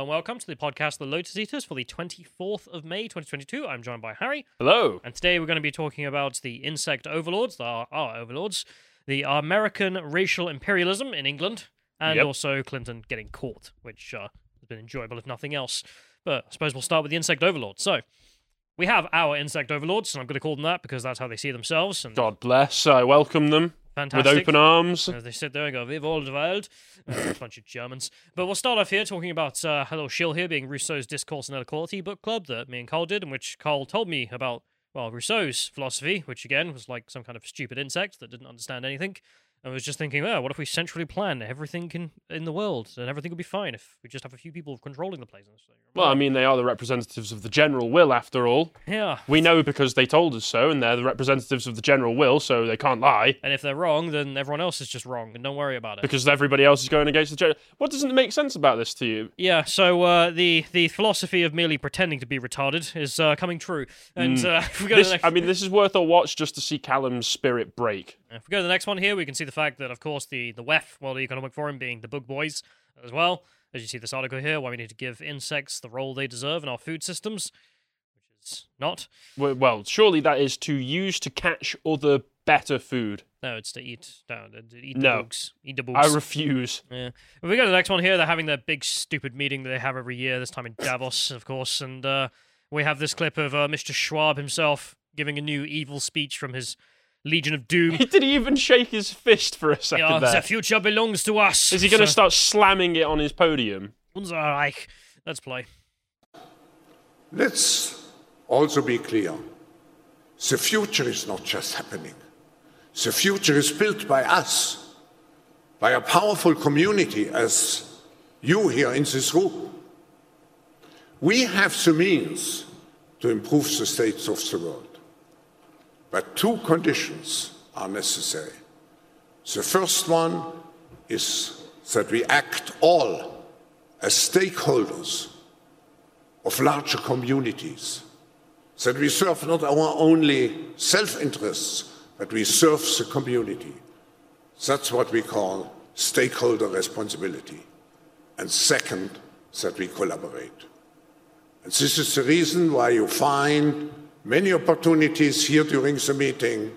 Hello and welcome to the podcast The Lotus Eaters for the 24th of May 2022. I'm joined by Harry. Hello. And today we're going to be talking about the insect overlords, our overlords, the American racial imperialism in England, and also Clinton getting caught, which has been enjoyable if nothing else. But I suppose we'll start with the insect overlords. So, we have our insect overlords, and I'm going to call them that because that's how they see themselves. And God bless. I welcome them fantastic. with open arms. As they sit there and go, "Vive all the world." A bunch of Germans. But we'll start off here talking about a little shill here being Rousseau's Discourse on Inequality book club that me and Carl did, in which Carl told me about, well, Rousseau's philosophy, which again was like some kind of stupid insect that didn't understand anything. I was just thinking, what if we centrally plan everything in the world, and everything would be fine if we just have a few people controlling the place? Well, I mean, they are the representatives of the general will, after all. Yeah. We know because they told us so, and they're the representatives of the general will, so they can't lie. And if they're wrong, then everyone else is just wrong, and don't worry about it. Because everybody else is going against the general. What doesn't make sense about this to you? Yeah, so the philosophy of merely pretending to be retarded is coming true. And if we go to the next... I mean, this is worth a watch just to see Callum's spirit break. If we go to the next one here, we can see the fact that, of course, the WEF, World Economic Forum, being the bug boys as well. As you see this article here, why we need to give insects the role they deserve in our food systems, which is not. Well, surely that is to use to catch other better food. No, it's to eat the No. bugs. Eat the bugs. I refuse. Yeah. If we go to the next one here, they're having their big stupid meeting that they have every year, this time in Davos, of course, and we have this clip of Mr. Schwab himself giving a new evil speech from his Legion of Doom. Did he even shake his fist for a second there? The future belongs to us. Is he going to start slamming it on his podium? Unser Reich. Let's play. Let's also be clear. The future is not just happening. The future is built by us, by a powerful community as you here in this room. We have the means to improve the states of the world. But two conditions are necessary. The first one is that we act all as stakeholders of larger communities, that we serve not our only self-interests, but we serve the community. That's what we call stakeholder responsibility. And second, that we collaborate. And this is the reason why you find many opportunities here during the meeting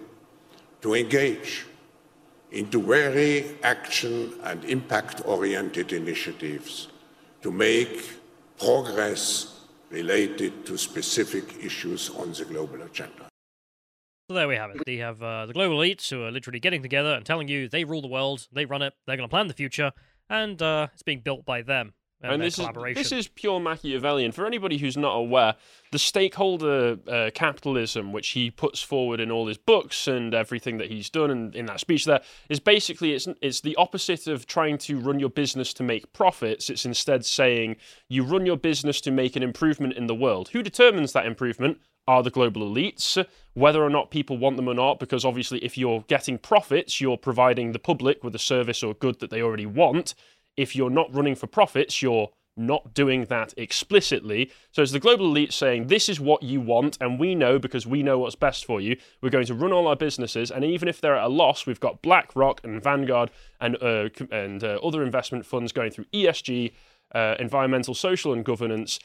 to engage into very action and impact-oriented initiatives to make progress related to specific issues on the global agenda. So there we have it. They have the global elites who are literally getting together and telling you they rule the world, they run it, they're going to plan the future, and it's being built by them. And this is pure Machiavellian. For anybody who's not aware, the stakeholder capitalism, which he puts forward in all his books and everything that he's done and in that speech there, is basically, it's the opposite of trying to run your business to make profits. It's instead saying you run your business to make an improvement in the world. Who determines that improvement? Are the global elites, whether or not people want them or not, because obviously if you're getting profits, you're providing the public with a service or good that they already want. If you're not running for profits, you're not doing that explicitly. So it's the global elite saying, this is what you want, and we know because we know what's best for you. We're going to run all our businesses, and even if they're at a loss, we've got BlackRock and Vanguard and other investment funds going through ESG, environmental, social, and governance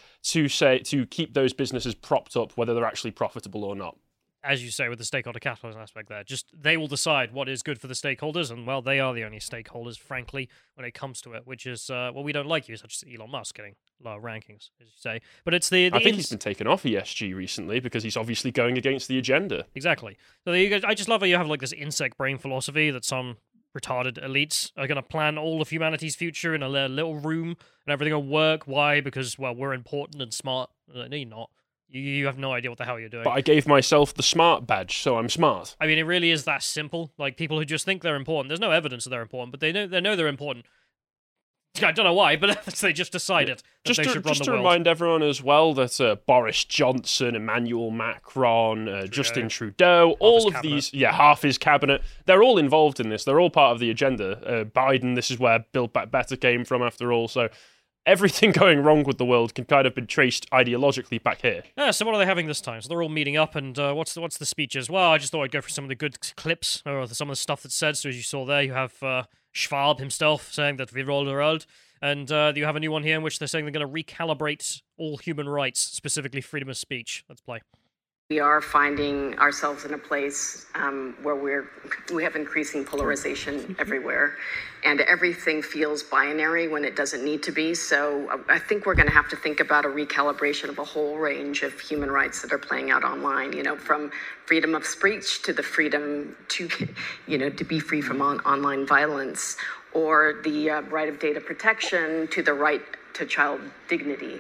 to keep those businesses propped up, whether they're actually profitable or not. As you say, with the stakeholder capitalism aspect there, just they will decide what is good for the stakeholders, and, well, they are the only stakeholders, frankly, when it comes to it, which is, we don't like you, such as Elon Musk getting lower rankings, as you say. But it's I think he's been taken off ESG recently because he's obviously going against the agenda. Exactly. So I just love how you have, like, this insect brain philosophy that some retarded elites are going to plan all of humanity's future in a little room, and everything will work. Why? Because, well, we're important and smart. No, you're not. You have no idea what the hell you're doing. But I gave myself the smart badge, so I'm smart. I mean, it really is that simple. Like, people who just think they're important, there's no evidence that they're important, but they know they're important. I don't know why, but they just decided that they should run the world. Just to remind everyone as well that Boris Johnson, Emmanuel Macron, Justin Trudeau, all of these, half his cabinet, they're all involved in this. They're all part of the agenda. Biden, this is where Build Back Better came from after all, so everything going wrong with the world can kind of be traced ideologically back here. Yeah, so what are they having this time? So they're all meeting up, and what's the speeches? Well, I just thought I'd go for some of the good clips, or some of the stuff that's said. So as you saw there, you have Schwab himself saying that we rule the world. And you have a new one here in which they're saying they're going to recalibrate all human rights, specifically freedom of speech. Let's play. We are finding ourselves in a place where we have increasing polarization everywhere, and everything feels binary when it doesn't need to be. So I think we're going to have to think about a recalibration of a whole range of human rights that are playing out online, from freedom of speech to the freedom to, to be free from online violence, or the right of data protection to the right to child dignity.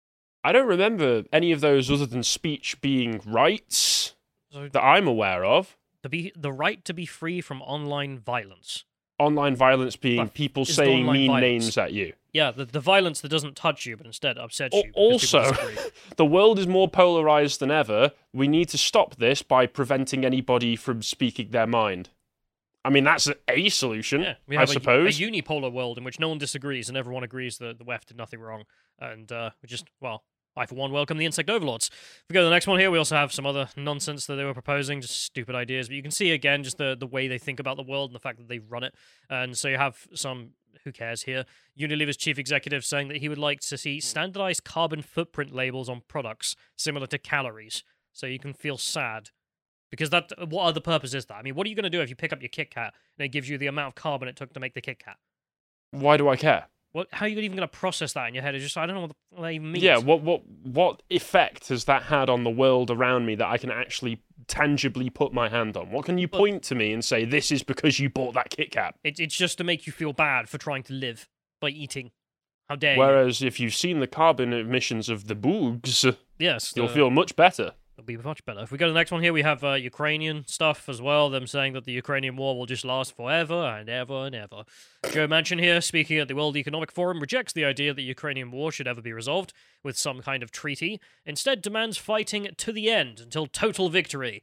I don't remember any of those other than speech being rights that I'm aware of. The right to be free from online violence. Online violence being people saying mean names at you. Yeah, the violence that doesn't touch you but instead upsets you. Also, the world is more polarized than ever. We need to stop this by preventing anybody from speaking their mind. I mean, that's a solution, we have I suppose. A unipolar world in which no one disagrees and everyone agrees that the WEF did nothing wrong. And we just, I, for one, welcome the insect overlords. If we go to the next one here, we also have some other nonsense that they were proposing, just stupid ideas. But you can see, again, just the way they think about the world and the fact that they run it. And so you have some, who cares here, Unilever's chief executive saying that he would like to see standardized carbon footprint labels on products similar to calories. So you can feel sad. Because what other purpose is that? I mean, what are you going to do if you pick up your Kit Kat and it gives you the amount of carbon it took to make the Kit Kat? Why do I care? How are you even going to process that in your head? It's just, I don't know what that even means. Yeah, what effect has that had on the world around me that I can actually tangibly put my hand on? What can you point to me and say, this is because you bought that Kit Kat? It's just to make you feel bad for trying to live by eating. How dare you? Whereas if you've seen the carbon emissions of the boogs, yes, you'll feel much better. It'll be much better. If we go to the next one here, we have Ukrainian stuff as well. Them saying that the Ukrainian war will just last forever and ever and ever. Joe Manchin here, speaking at the World Economic Forum, rejects the idea that the Ukrainian war should ever be resolved with some kind of treaty. Instead, demands fighting to the end until total victory.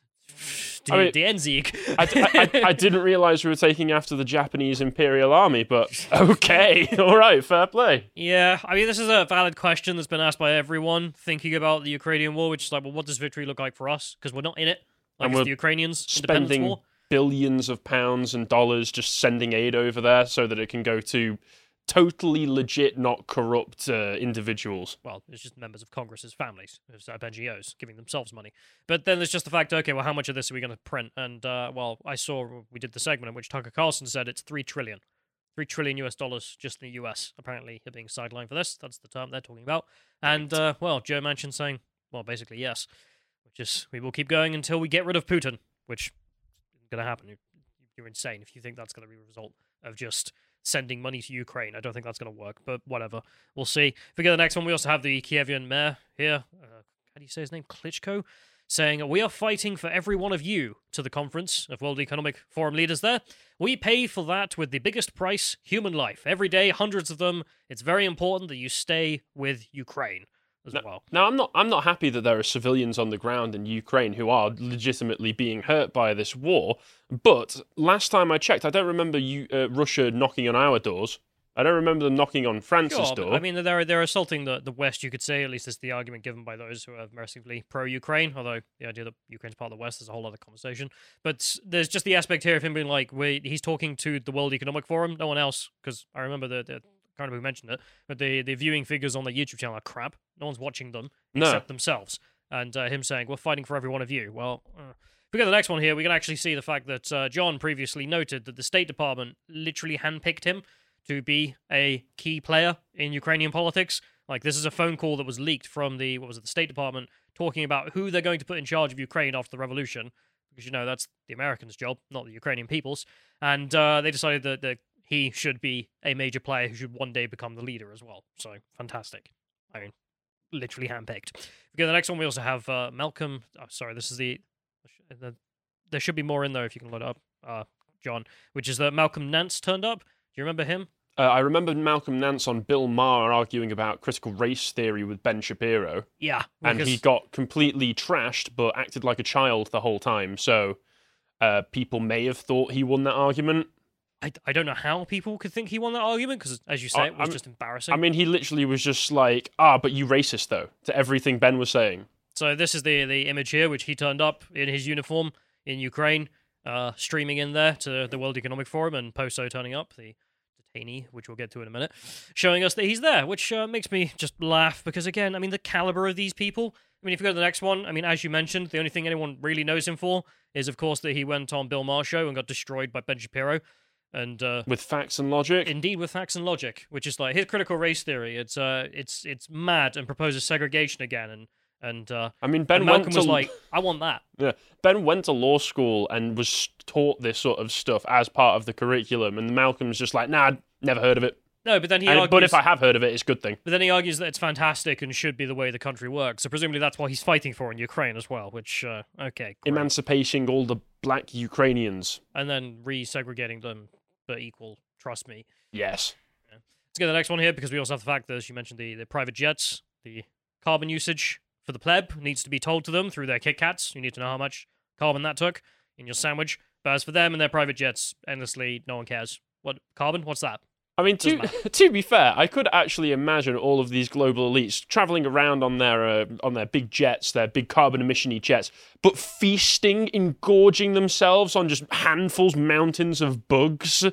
The Endsieg. I didn't realize we were taking after the Japanese Imperial Army, but okay, all right, fair play. Yeah, I mean, this is a valid question that's been asked by everyone thinking about the Ukrainian war, which is like, well, what does victory look like for us? Because we're not in it. Like, and it's we're the Ukrainians' independence spending war. billions of pounds and dollars just sending aid over there so that it can go to totally legit, not corrupt individuals. Well, it's just members of Congress's families, NGOs, giving themselves money. But then there's just the fact, okay, well, how much of this are we going to print? And, I saw, we did the segment in which Tucker Carlson said it's $3 trillion. $3 trillion US dollars just in the US, apparently, are being sidelined for this. That's the term they're talking about. And, Joe Manchin saying, well, basically, yes. Which is, we will keep going until we get rid of Putin, which isn't going to happen. You're insane if you think that's going to be a result of just sending money to Ukraine. I don't think that's going to work, but whatever. We'll see. If we go to the next one, we also have the Kievian mayor here. How do you say his name? Klitschko? Saying, we are fighting for every one of you to the conference of World Economic Forum leaders there. We pay for that with the biggest price, human life. Every day, hundreds of them. It's very important that you stay with Ukraine as well. Now, I'm not happy that there are civilians on the ground in Ukraine who are legitimately being hurt by this war. But last time I checked, I don't remember Russia knocking on our doors. I don't remember them knocking on France's door. I mean, they're assaulting the West, you could say. At least it's the argument given by those who are mercifully pro-Ukraine. Although the idea that Ukraine's part of the West is a whole other conversation. But there's just the aspect here of him being like, he's talking to the World Economic Forum, no one else. Because I remember the kind of who mentioned it, but the viewing figures on the YouTube channel are crap. No one's watching them except themselves. And him saying, we're fighting for every one of you. Well, if we go to the next one here, we can actually see the fact that John previously noted that the State Department literally handpicked him to be a key player in Ukrainian politics. Like, this is a phone call that was leaked from the State Department talking about who they're going to put in charge of Ukraine after the revolution. Because, that's the Americans' job, not the Ukrainian people's. And they decided that he should be a major player who should one day become the leader as well. So, fantastic. I mean, literally handpicked. If we go to the next one, we also have Malcolm. Oh, sorry, this is there should be more in there if you can load it up, John, which is that Malcolm Nance turned up. Do you remember him? I remember Malcolm Nance on Bill Maher arguing about critical race theory with Ben Shapiro. Yeah. And he got completely trashed, but acted like a child the whole time. So people may have thought he won that argument. I don't know how people could think he won that argument, because, as you say, it was just embarrassing. I mean, he literally was just like, but you racist, though, to everything Ben was saying. So this is the image here, which he turned up in his uniform in Ukraine, streaming in there to the World Economic Forum, and Poso turning up, the Haney, which we'll get to in a minute, showing us that he's there, which makes me just laugh because, again, I mean, the caliber of these people. I mean, if you go to the next one, I mean, as you mentioned, the only thing anyone really knows him for is, of course, that he went on Bill Maher's show and got destroyed by Ben Shapiro. And with facts and logic. Indeed, with facts and logic, which is like his critical race theory. It's mad and proposes segregation again. And I mean, Ben and Malcolm went to, was like, I want that. Yeah, Ben went to law school and was taught this sort of stuff as part of the curriculum, and Malcolm's just like, nah, never heard of it. No, but then he argues, but if I have heard of it, it's a good thing. But then he argues that it's fantastic and should be the way the country works. So presumably that's what he's fighting for in Ukraine as well, which, okay. Great. Emancipating all the black Ukrainians. And then re-segregating them, but equal, trust me. Yes. Yeah. Let's get the next one here, because we also have the fact that, as you mentioned, the private jets, the carbon usage for the pleb needs to be told to them through their Kit Kats. You need to know how much carbon that took in your sandwich. But as for them and their private jets, endlessly, no one cares. What, carbon? What's that? I mean, to be fair, I could actually imagine all of these global elites traveling around on their big jets, their big carbon emission-y jets, but feasting, engorging themselves on just handfuls, mountains of bugs.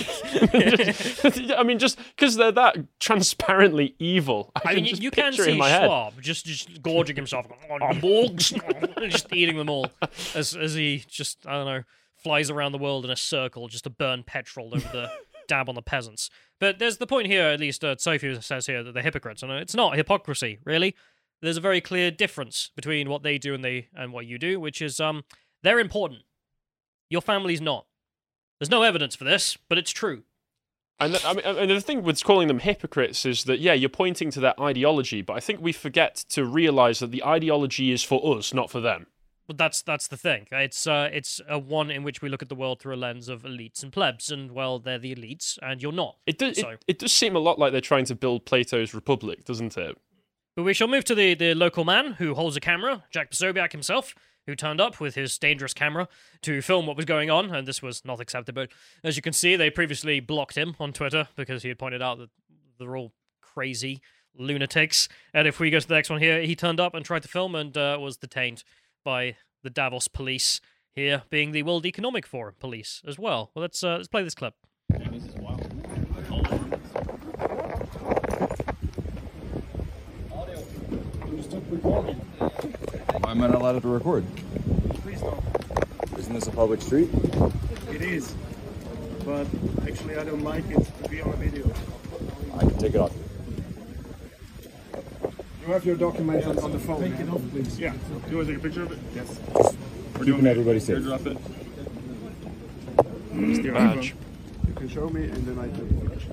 I mean, just because they're that transparently evil. I mean, you can see Schwab just gorging himself on bugs, just eating them all as he just, I don't know, flies around the world in a circle just to burn petrol over the dab on the peasants. But there's the point here, at least Sophie says here, that they're hypocrites. And it's not hypocrisy, really. There's a very clear difference between what they do and what you do, which is they're important. Your family's not. There's no evidence for this, but it's true. And the thing with calling them hypocrites is that, yeah, you're pointing to their ideology, but I think we forget to realize that the ideology is for us, not for them. But that's the thing. It's a one in which we look at the world through a lens of elites and plebs, and well, they're the elites, and you're not. It does seem a lot like they're trying to build Plato's Republic, doesn't it? But we shall move to the local man who holds a camera, Jack Posobiec himself, who turned up with his dangerous camera to film what was going on, and this was not acceptable. As you can see, they previously blocked him on Twitter because he had pointed out that they're all crazy lunatics. And if we go to the next one here, he turned up and tried to film and was detained by the Davos police, here being the World Economic Forum police as well. Well, let's play this clip. This is wild. Why am I not allowed to record? Please don't. Isn't this a public street? It is, but actually I don't like it to be on a video. I can take it off. You have your document on the phone. Take it off, please. Yeah. Do you want to take a picture of it? Yes. Keeping everybody safe. Drop it. Badge. You can show me, and then I take a picture.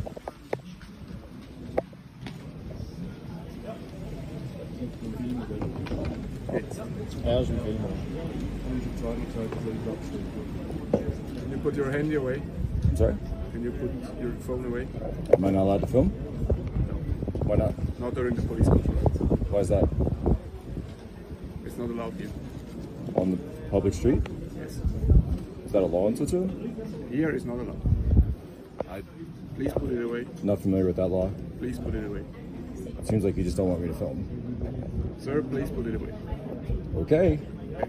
Can you put your hand away? I'm sorry? Can you put your phone away? Am I not allowed to film? No. Why not? Not during the police conference. Why is that? It's not allowed here. On the public street? Yes. Is that a law in Switzerland? Here is not allowed. Please put it away. Not familiar with that law. Please put it away. It seems like you just don't want me to film. Sir, please put it away. Okay.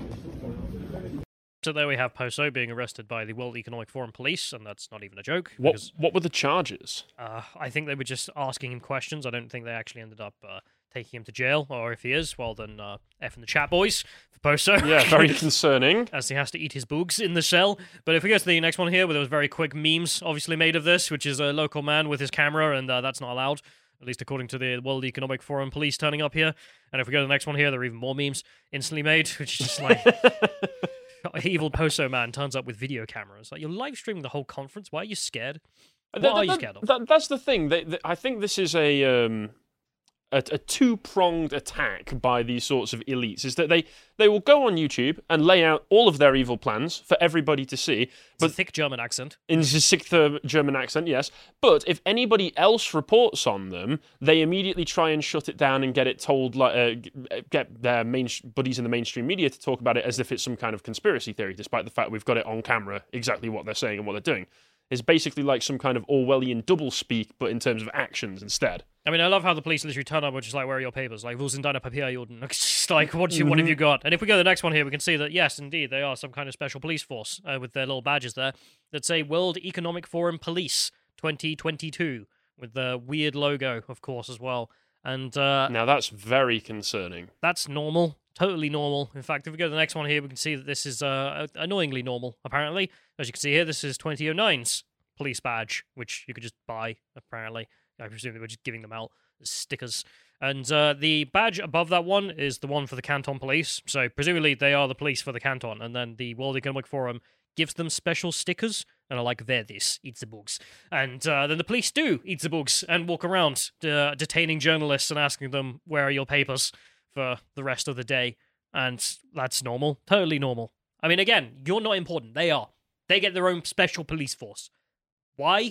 So there we have Poso being arrested by the World Economic Forum police, and that's not even a joke. What were the charges? I think they were just asking him questions. I don't think they actually ended up taking him to jail, or if he is, well then F in the chat, boys, for Poso. Yeah, very concerning. As he has to eat his boogs in the cell. But if we go to the next one here, where there was very quick memes obviously made of this, which is a local man with his camera, and that's not allowed, at least according to the World Economic Forum police turning up here. And if we go to the next one here, there are even more memes instantly made, which is just like... evil Poso man turns up with video cameras. Like, you're live streaming the whole conference. Why are you scared? What are you scared of? That's the thing. I think this is a two-pronged attack by these sorts of elites, is that they will go on YouTube and lay out all of their evil plans for everybody to see. But thick German accent. In the thick German accent, yes. But if anybody else reports on them, they immediately try and shut it down and get it told, get their buddies in the mainstream media to talk about it as if it's some kind of conspiracy theory, despite the fact we've got it on camera, exactly what they're saying and what they're doing. It's basically like some kind of Orwellian doublespeak, but in terms of actions instead. I mean, I love how the police literally turn up, which is like, where are your papers? Like, wo sind deine Papiere? It's just like, what have you got? And if we go to the next one here, we can see that, yes, indeed, they are some kind of special police force with their little badges there that say World Economic Forum Police. 2022 with the weird logo, of course, as well. And Now that's very concerning. that's normal, totally normal. In fact, if we go to the next one here, we can see that this is annoyingly normal, apparently. As you can see here, this is 2009's police badge, which you could just buy, apparently. I presume they were just giving them out as stickers. And the badge above that one is the one for the Canton Police. So presumably they are the police for the Canton. And then the World Economic Forum gives them special stickers and are like, they're this, eat the bugs. And then the police do eat the bugs and walk around detaining journalists and asking them, where are your papers, for the rest of the day. And that's normal, totally normal. I mean, again, you're not important. They are. They get their own special police force. Why?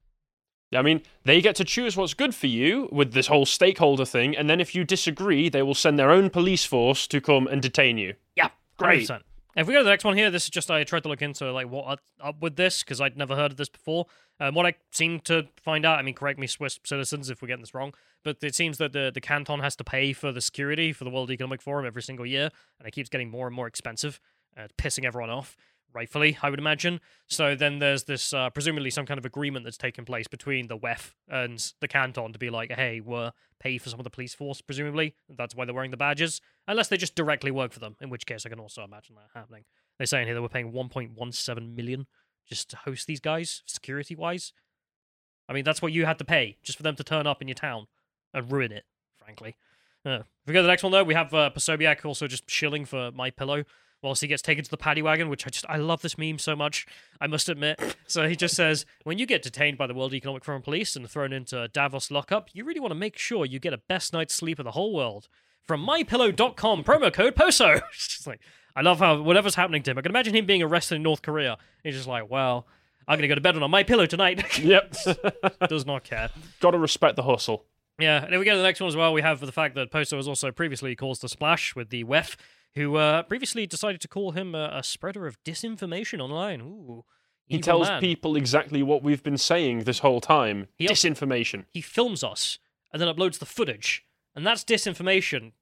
I mean, they get to choose what's good for you with this whole stakeholder thing, and then if you disagree, they will send their own police force to come and detain you. Yeah, Great. 100%. If we go to the next one here, this is just I tried to look into like what up with this because I'd never heard of this before. What I seem to find out, I mean, correct me, Swiss citizens, if we're getting this wrong, but it seems that the Canton has to pay for the security for the World Economic Forum every single year, and it keeps getting more and more expensive, pissing everyone off. Rightfully, I would imagine. So then there's this, presumably some kind of agreement that's taken place between the WEF and the Canton to be like, hey, we're pay for some of the police force, presumably. That's why they're wearing the badges. Unless they just directly work for them, in which case I can also imagine that happening. They're saying here that we're paying 1.17 million just to host these guys, security-wise. I mean, that's what you had to pay, just for them to turn up in your town and ruin it, frankly. If we go to the next one, though, we have Posobiec also just shilling for My Pillow whilst he gets taken to the paddy wagon, which I love this meme so much, I must admit. So he just says, when you get detained by the World Economic Forum police and thrown into Davos lockup, you really want to make sure you get a best night's sleep in the whole world. From mypillow.com, promo code POSO. It's just like, I love how whatever's happening to him. I can imagine him being arrested in North Korea. He's just like, well, I'm going to go to bed on my pillow tonight. Yep. Does not care. Gotta respect the hustle. Yeah, and then we go to the next one as well. We have the fact that Poso has also previously caused a splash with the WEF, who previously decided to call him a spreader of disinformation online. Ooh, He evil tells man. people exactly what we've been saying this whole time. Disinformation. He films us and then uploads the footage, and that's disinformation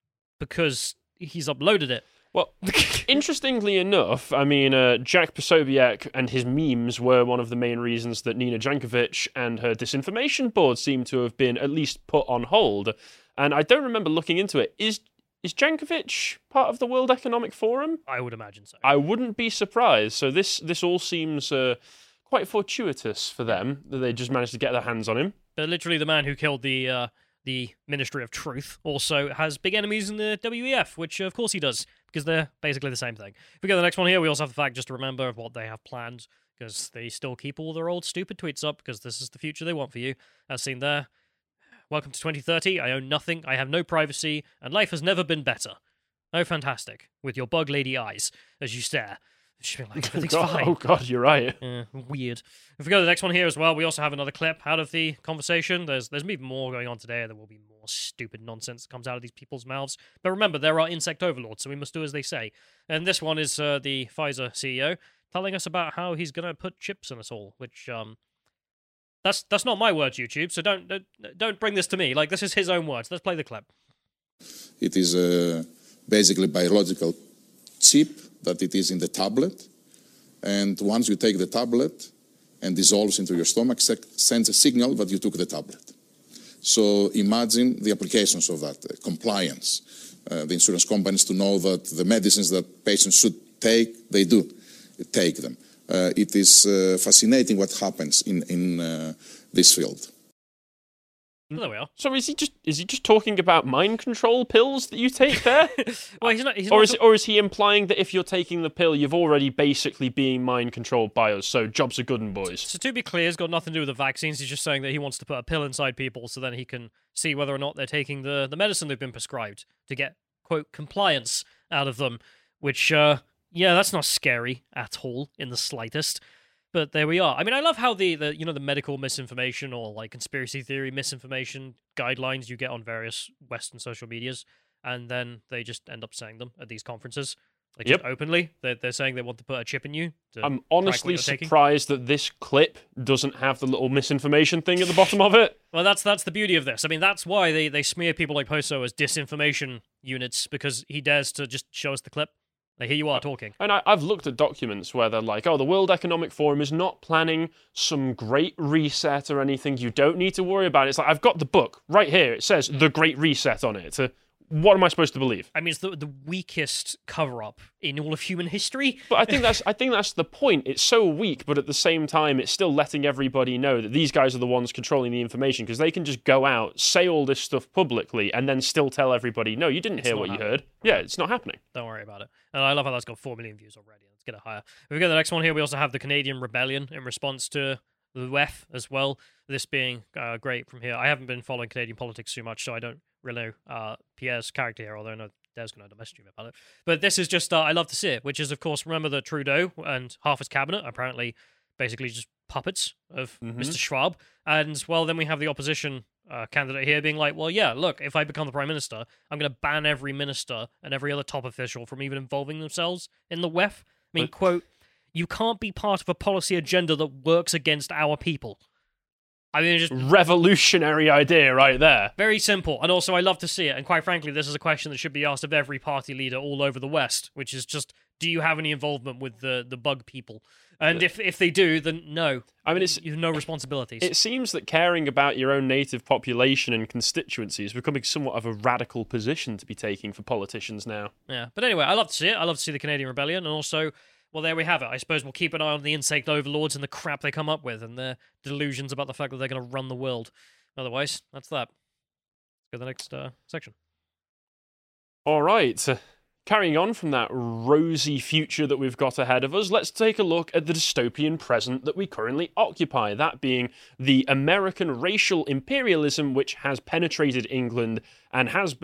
because he's uploaded it. Well, interestingly enough, I mean, Jack Posobiec and his memes were one of the main reasons that Nina Jankovic and her disinformation board seem to have been at least put on hold. And I don't remember looking into it. Is Jankovic part of the World Economic Forum? I would imagine so. I wouldn't be surprised. So this all seems quite fortuitous for them that they just managed to get their hands on him. But literally, the man who killed the Ministry of Truth also has big enemies in the WEF, which of course he does, because they're basically the same thing. If we go to the next one here, we also have the fact just to remember of what they have planned, because they still keep all their old stupid tweets up, because this is the future they want for you, as seen there. Welcome to 2030, I own nothing, I have no privacy, and life has never been better. Oh, fantastic. With your bug lady eyes, as you stare. She'll be like, everything's fine. Oh god, you're right. Weird. If we go to the next one here as well, we also have another clip out of the conversation. There's even more going on today. There will be more stupid nonsense that comes out of these people's mouths. But remember, there are insect overlords, so we must do as they say. And this one is the Pfizer CEO telling us about how he's going to put chips in us all, which that's not my words, YouTube. So don't bring this to me. Like, this is his own words. Let's play the clip. It is basically biological chip that it is in the tablet, and once you take the tablet and dissolves into your stomach, sends a signal that you took the tablet. So imagine the applications of that, compliance, the insurance companies to know that the medicines that patients should take, they do take them. It is fascinating what happens in this field. There we are. So is he just talking about mind control pills that you take there? Well, he's not. Or is he implying that if you're taking the pill, you've already basically being mind controlled by us? So jobs are good and boys. So to be clear, it's got nothing to do with the vaccines. He's just saying that he wants to put a pill inside people so then he can see whether or not they're taking the medicine they've been prescribed to get, quote, compliance out of them. Which, yeah, that's not scary at all in the slightest. But there we are. I mean, I love how the medical misinformation or like conspiracy theory misinformation guidelines you get on various Western social medias, and then they just end up saying them at these conferences. Like, just openly, they're saying they want to put a chip in you. I'm honestly surprised that this clip doesn't have the little misinformation thing at the bottom of it. Well, that's the beauty of this. I mean, that's why they smear people like Poso as disinformation units, because he dares to just show us the clip Like, here you are talking. And I've looked at documents where they're like, oh, the World Economic Forum is not planning some great reset or anything. You don't need to worry about it. It's like, I've got the book right here. It says The Great Reset on it. What am I supposed to believe? I mean, it's the weakest cover-up in all of human history. But I think that's the point. It's so weak, but at the same time, it's still letting everybody know that these guys are the ones controlling the information, because they can just go out, say all this stuff publicly, and then still tell everybody, no, you didn't hear what you heard. Yeah, it's not happening. Don't worry about it. And I love how that's got 4 million views already. Let's get it higher. If we go to the next one here, we also have the Canadian Rebellion in response to the WEF as well. This being great from here. I haven't been following Canadian politics too much, so I don't really know Pierre's character here, although I know Des going to message me about it. But this is just, I love to see it, which is, of course, remember that Trudeau and half his cabinet are apparently basically just puppets of Mr. Schwab. And, well, then we have the opposition candidate here being like, well, yeah, look, if I become the Prime Minister, I'm going to ban every minister and every other top official from even involving themselves in the WEF. I mean, quote, you can't be part of a policy agenda that works against our people. I mean, just revolutionary idea right there. Very simple. And also, I love to see it. And quite frankly, this is a question that should be asked of every party leader all over the West, which is just, do you have any involvement with the bug people? And if they do, then no. I mean, you have no responsibilities. It seems that caring about your own native population and constituency is becoming somewhat of a radical position to be taking for politicians now. Yeah. But anyway, I love to see it. I love to see the Canadian Rebellion. And also, well, there we have it. I suppose we'll keep an eye on the insect overlords and the crap they come up with and their delusions about the fact that they're going to run the world. Otherwise, that's that. Let's go to the next section. All right. Carrying on from that rosy future that we've got ahead of us, let's take a look at the dystopian present that we currently occupy, that being the American racial imperialism which has penetrated England and has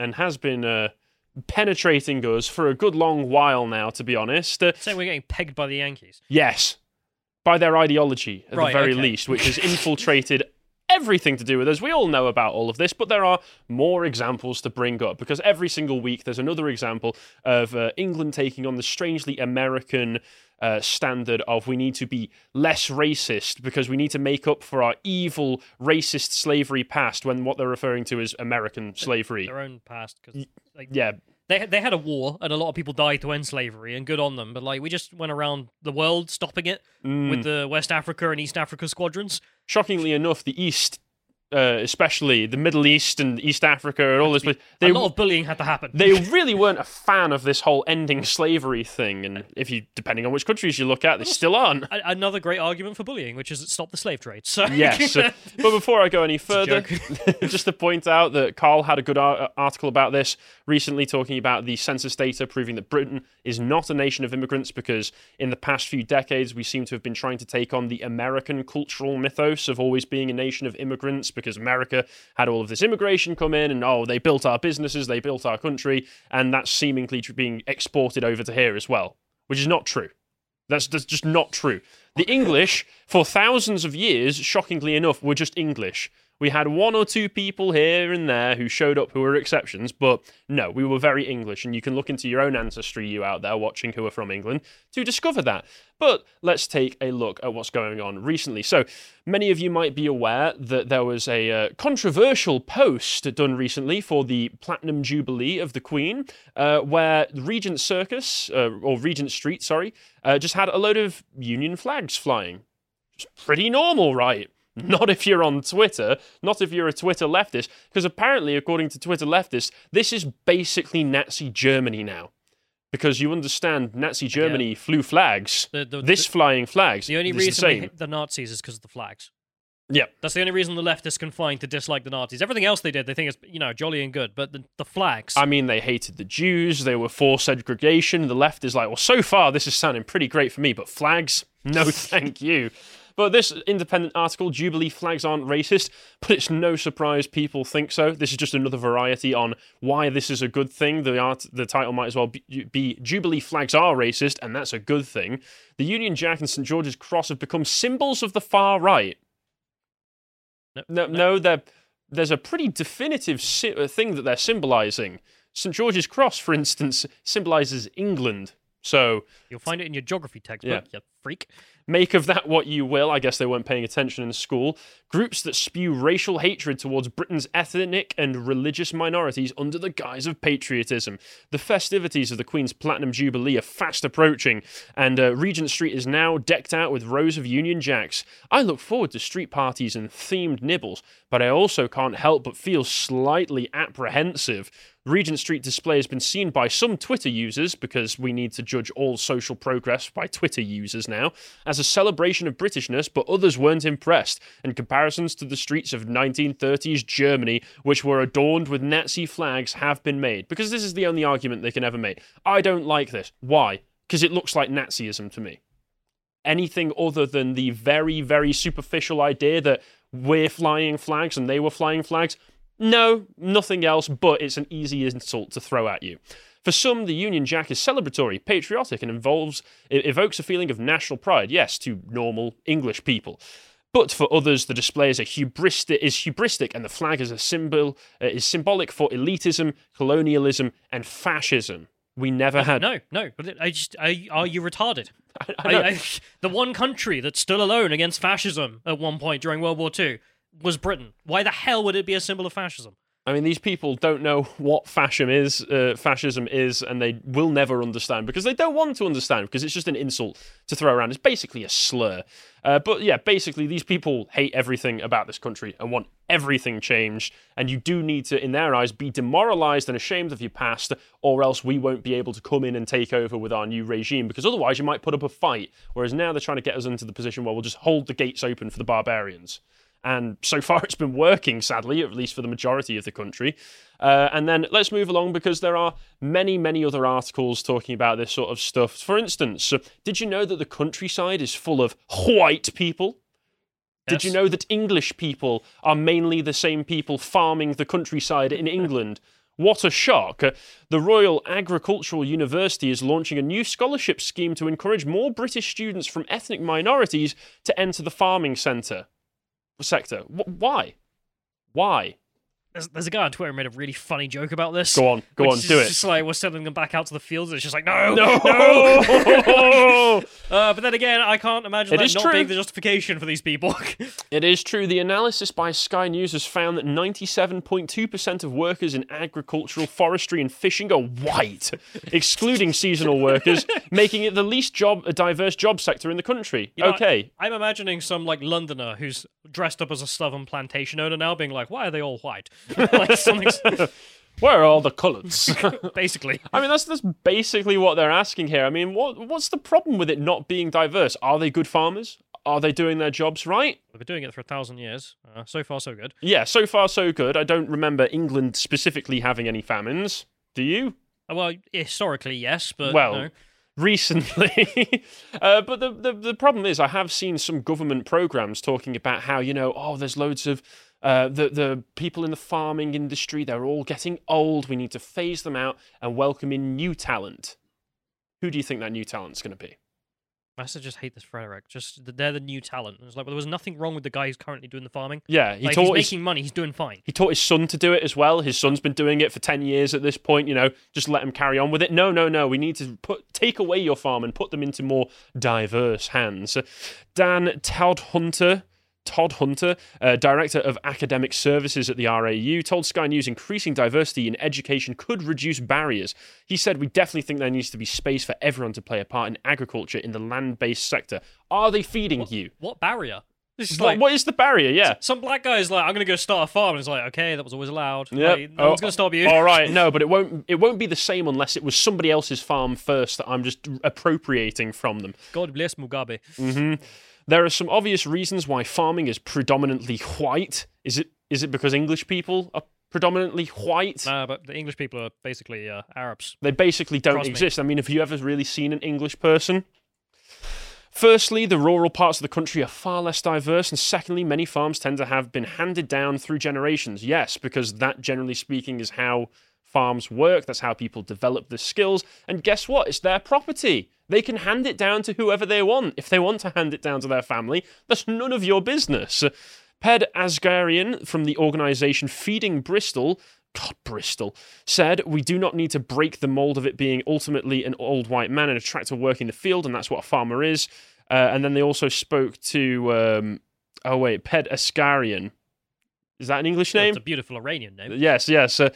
been penetrating us for a good long while now, to be honest. Saying we're getting pegged by the Yankees. Yes. By their ideology, at the very least, which has infiltrated everything to do with us. We all know about all of this, but there are more examples to bring up, because every single week there's another example of England taking on the strangely American standard of we need to be less racist because we need to make up for our evil racist slavery past, when what they're referring to is American slavery. Their own past. Cause, yeah. They had a war, and a lot of people died to end slavery, and good on them. But we just went around the world stopping it with the West Africa and East Africa squadrons. Shockingly enough, the East, especially the Middle East and East Africa and all this, a lot of bullying had to happen. They really weren't a fan of this whole ending slavery thing, and depending on which countries you look at, they still aren't. Another great argument for bullying, which is stop the slave trade. So yes, but before I go any further, just to point out that Carl had a good article about this recently, talking about the census data proving that Britain is not a nation of immigrants, because in the past few decades we seem to have been trying to take on the American cultural mythos of always being a nation of immigrants, because America had all of this immigration come in and they built our businesses, they built our country, and that's seemingly being exported over to here as well, which is not true. That's just not true. The English, for thousands of years, shockingly enough, were just English. We had one or two people here and there who showed up who were exceptions, but no, we were very English, and you can look into your own ancestry, you out there watching who are from England, to discover that. But let's take a look at what's going on recently. So, many of you might be aware that there was a controversial post done recently for the Platinum Jubilee of the Queen, where Regent Circus, or Regent Street, just had a load of Union flags flying. It's pretty normal, right? Not if you're on Twitter, not if you're a Twitter leftist, because apparently, according to Twitter leftists, this is basically Nazi Germany now. Because you understand, Nazi Germany flew flags. Flying flags. The only reason we hate the Nazis is because of the flags. Yeah. That's the only reason the leftists can find to dislike the Nazis. Everything else they did, they think is, jolly and good. But the flags... I mean, they hated the Jews. They were for segregation. The left is like, well, so far this is sounding pretty great for me, but flags? No, thank you. But this independent article, Jubilee flags aren't racist, but it's no surprise people think so. This is just another variety on why this is a good thing. The title might as well be Jubilee flags are racist, and that's a good thing. The Union Jack and St. George's Cross have become symbols of the far right. No, there's a pretty definitive thing that they're symbolising. St. George's Cross, for instance, symbolises England. So You'll find it in your geography textbook, you freak. make of that what you will. I guess they weren't paying attention in school. Groups that spew racial hatred towards Britain's ethnic and religious minorities under the guise of patriotism. The festivities of the Queen's Platinum Jubilee are fast approaching, and Regent Street is now decked out with rows of Union Jacks. I look forward to street parties and themed nibbles, but I also can't help but feel slightly apprehensive. Regent Street display has been seen by some Twitter users, because we need to judge all social progress by Twitter users now, as a celebration of Britishness, but others weren't impressed, and comparisons to the streets of 1930s Germany, which were adorned with Nazi flags, have been made. Because this is the only argument they can ever make. I don't like this. Why? Because it looks like Nazism to me. Anything other than the very, very superficial idea that we're flying flags and they were flying flags, no, nothing else, but it's an easy insult to throw at you. For some, the Union Jack is celebratory, patriotic, and evokes a feeling of national pride, yes, to normal English people. But for others, the display is hubristic, and the flag is is symbolic for elitism, colonialism, and fascism. We never had... No, but are you retarded? I know. The one country that stood alone against fascism at one point during World War II was Britain. Why the hell would it be a symbol of fascism? I mean, these people don't know what fascism is, and they will never understand, because they don't want to understand, because it's just an insult to throw around. It's basically a slur. But yeah, basically, these people hate everything about this country and want everything changed, and you do need to, in their eyes, be demoralised and ashamed of your past, or else we won't be able to come in and take over with our new regime, because otherwise you might put up a fight, whereas now they're trying to get us into the position where we'll just hold the gates open for the barbarians. And so far it's been working, sadly, at least for the majority of the country. And then let's move along, because there are many, many other articles talking about this sort of stuff. For instance, did you know that the countryside is full of white people? Yes. Did you know that English people are mainly the same people farming the countryside in England? What a shock. The Royal Agricultural University is launching a new scholarship scheme to encourage more British students from ethnic minorities to enter the farming sector. Why? There's a guy on Twitter who made a really funny joke about this. Go on, do it. It's just like, we're sending them back out to the fields, and it's just like, no! But then again, I can't imagine that not being the justification for these people. It is true. The analysis by Sky News has found that 97.2% of workers in agricultural, forestry, and fishing are white, excluding seasonal workers, making it the least diverse job sector in the country. Okay. I'm imagining some, like, Londoner who's dressed up as a Southern plantation owner now being like, why are they all white? Like, something's... Where are all the colours? Basically. I mean, that's basically what they're asking here. I mean, what's the problem with it not being diverse? Are they good farmers? Are they doing their jobs right? They've been doing it for 1,000 years. So far, so good. Yeah, so far, so good. I don't remember England specifically having any famines. Do you? Well, historically, yes, but no. Recently. But the problem is, I have seen some government programs talking about how, there's loads of the people in the farming industry, they're all getting old. We need to phase them out and welcome in new talent. Who do you think that new talent's going to be? I just hate this rhetoric. They're the new talent. It's like, well, there was nothing wrong with the guy who's currently doing the farming. Yeah, he's making money. He's doing fine. He taught his son to do it as well. His son's been doing it for 10 years at this point. Just let him carry on with it. No. We need to take away your farm and put them into more diverse hands. Dan Todd Hunter, Director of Academic Services at the RAU, told Sky News increasing diversity in education could reduce barriers. He said, we definitely think there needs to be space for everyone to play a part in agriculture in the land-based sector. Are they feeding you? What barrier? What is the barrier? Yeah. Some black guy's like, I'm going to go start a farm. And it's like, okay, that was always allowed. Yep. Like, no one's going to stop you. All right, no, but it won't be the same unless it was somebody else's farm first that I'm just appropriating from them. God bless Mugabe. Mm-hmm. There are some obvious reasons why farming is predominantly white. Is it because English people are predominantly white? Nah, but the English people are basically Arabs. They basically don't exist. I mean, have you ever really seen an English person? Firstly, the rural parts of the country are far less diverse, and secondly, many farms tend to have been handed down through generations. Yes, because that, generally speaking, is how farms work. That's how people develop the skills. And guess what? It's their property. They can hand it down to whoever they want. If they want to hand it down to their family, that's none of your business. Ped Asgharian from the organisation Feeding Bristol God, Bristol, said, "We do not need to break the mold of it being ultimately an old white man and a tractor working the field, and that's what a farmer is." And then they also spoke to, Ped Askarian. Is that an English name? It's a beautiful Iranian name. Yes.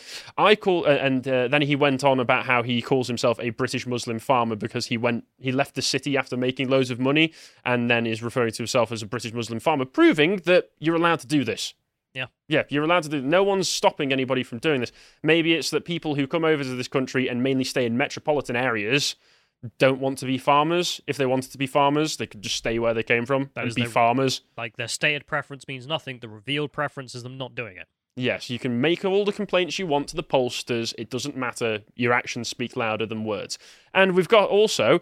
Then he went on about how he calls himself a British Muslim farmer because he left the city after making loads of money, and then is referring to himself as a British Muslim farmer, proving that you're allowed to do this. Yeah, you're allowed to do. No one's stopping anybody from doing this. Maybe it's that people who come over to this country and mainly stay in metropolitan areas don't want to be farmers. If they wanted to be farmers, they could just stay where they came from and be farmers. Like, their stated preference means nothing. The revealed preference is them not doing it. Yes, you can make all the complaints you want to the pollsters. It doesn't matter. Your actions speak louder than words. And we've got also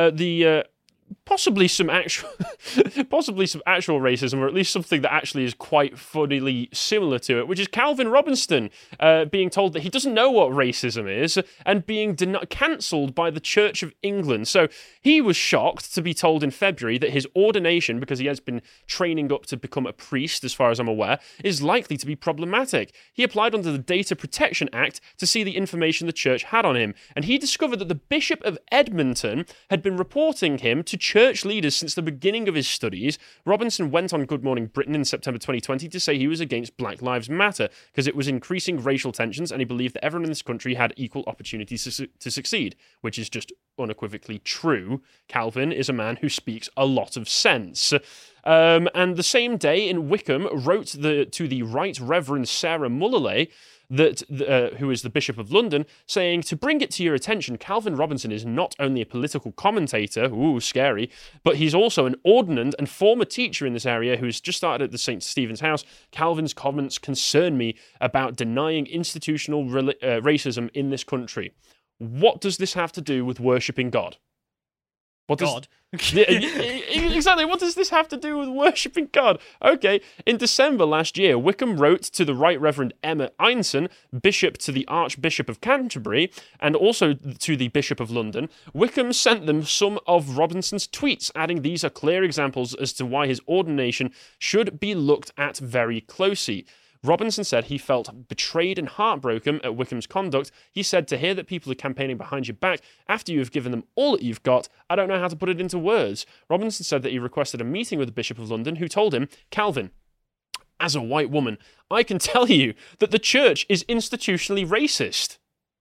possibly some actual racism, or at least something that actually is quite funnily similar to it, which is Calvin Robinson being told that he doesn't know what racism is and being cancelled by the Church of England. So he was shocked to be told in February that his ordination, because he has been training up to become a priest, as far as I'm aware, is likely to be problematic. He applied under the Data Protection Act to see the information the church had on him, and he discovered that the Bishop of Edmonton had been reporting him to church leaders since the beginning of his studies. Robinson went on Good Morning Britain in September 2020 to say he was against Black Lives Matter because it was increasing racial tensions, and he believed that everyone in this country had equal opportunities to succeed, which is just unequivocally true. Calvin is a man who speaks a lot of sense. And the same day in Wickham wrote to the Right Reverend Sarah Mullally, who is the Bishop of London, saying, "To bring it to your attention, Calvin Robinson is not only a political commentator, ooh, scary, but he's also an ordinand and former teacher in this area who has just started at the St. Stephen's House. Calvin's comments concern me about denying institutional racism in this country." What does this have to do with worshipping God? God? Exactly. What does this have to do with worshipping God? Okay. In December last year, Wickham wrote to the Right Reverend Emma Einson, Bishop to the Archbishop of Canterbury, and also to the Bishop of London. Wickham sent them some of Robinson's tweets, adding, "These are clear examples as to why his ordination should be looked at very closely." Robinson said he felt betrayed and heartbroken at Wickham's conduct. He said, "To hear that people are campaigning behind your back after you have given them all that you've got, I don't know how to put it into words." Robinson said that he requested a meeting with the Bishop of London, who told him, "Calvin, as a white woman, I can tell you that the church is institutionally racist."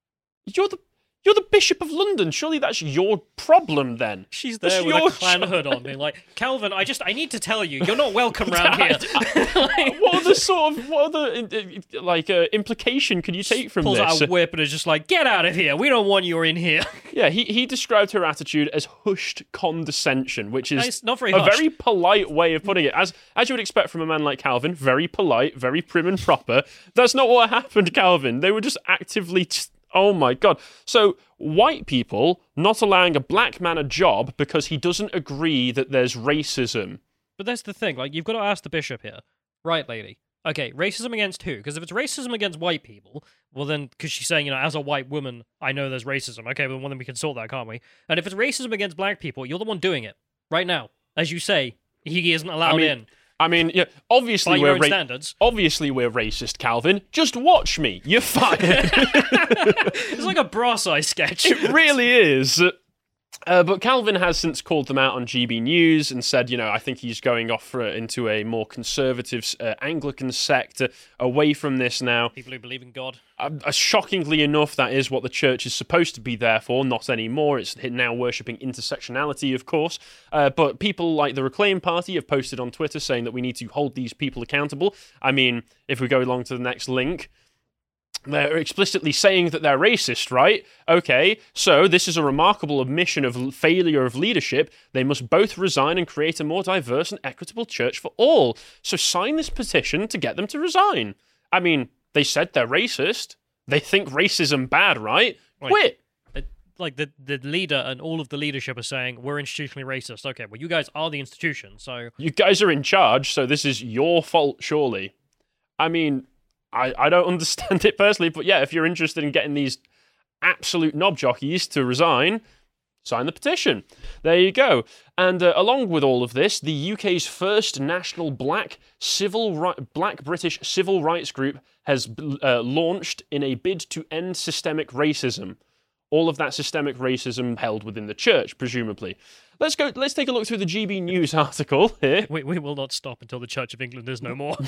You're the Bishop of London. Surely that's your problem then. She's there with a clan hood on, being like, "Calvin, I need to tell you, you're not welcome round here." What other implication can you take from pulls this? Pulls out a whip and is just like, "Get out of here. We don't want you in here." Yeah, he described her attitude as hushed condescension, which is not very very polite way of putting it. As you would expect from a man like Calvin, very polite, very prim and proper. That's not what happened, Calvin. They were just actively... Oh my God. So white people not allowing a black man a job because he doesn't agree that there's racism. But that's the thing. Like, you've got to ask the bishop here. Right, lady. Okay, racism against who? Because if it's racism against white people, well then, because she's saying, as a white woman, I know there's racism. Okay, well then we can sort that, can't we? And if it's racism against black people, you're the one doing it. Right now. As you say, he isn't allowed in. I mean, yeah, obviously we're racist, Calvin. Just watch me. You're fired. It's like a Brass Eye sketch. It really is. But Calvin has since called them out on GB News and said, I think he's going off into a more conservative Anglican sect, away from this now. People who believe in God. Shockingly enough, that is what the church is supposed to be there for, not anymore. It's now worshipping intersectionality, of course. But people like the Reclaim Party have posted on Twitter saying that we need to hold these people accountable. I mean, if we go along to the next link... They're explicitly saying that they're racist, right? Okay, so this is a remarkable admission of failure of leadership. They must both resign and create a more diverse and equitable church for all. So sign this petition to get them to resign. I mean, they said they're racist. They think racism bad, right? Quit. Like, the leader and all of the leadership are saying, we're institutionally racist. Okay, well, you guys are the institution, so... You guys are in charge, so this is your fault, surely. I mean... I don't understand it personally, but yeah, if you're interested in getting these absolute knob jockeys to resign, sign the petition. There you go. And along with all of this, the UK's first national black British civil rights group has launched in a bid to end systemic racism. All of that systemic racism held within the church, presumably. Let's take a look through the GB News article here. We will not stop until the Church of England is no more.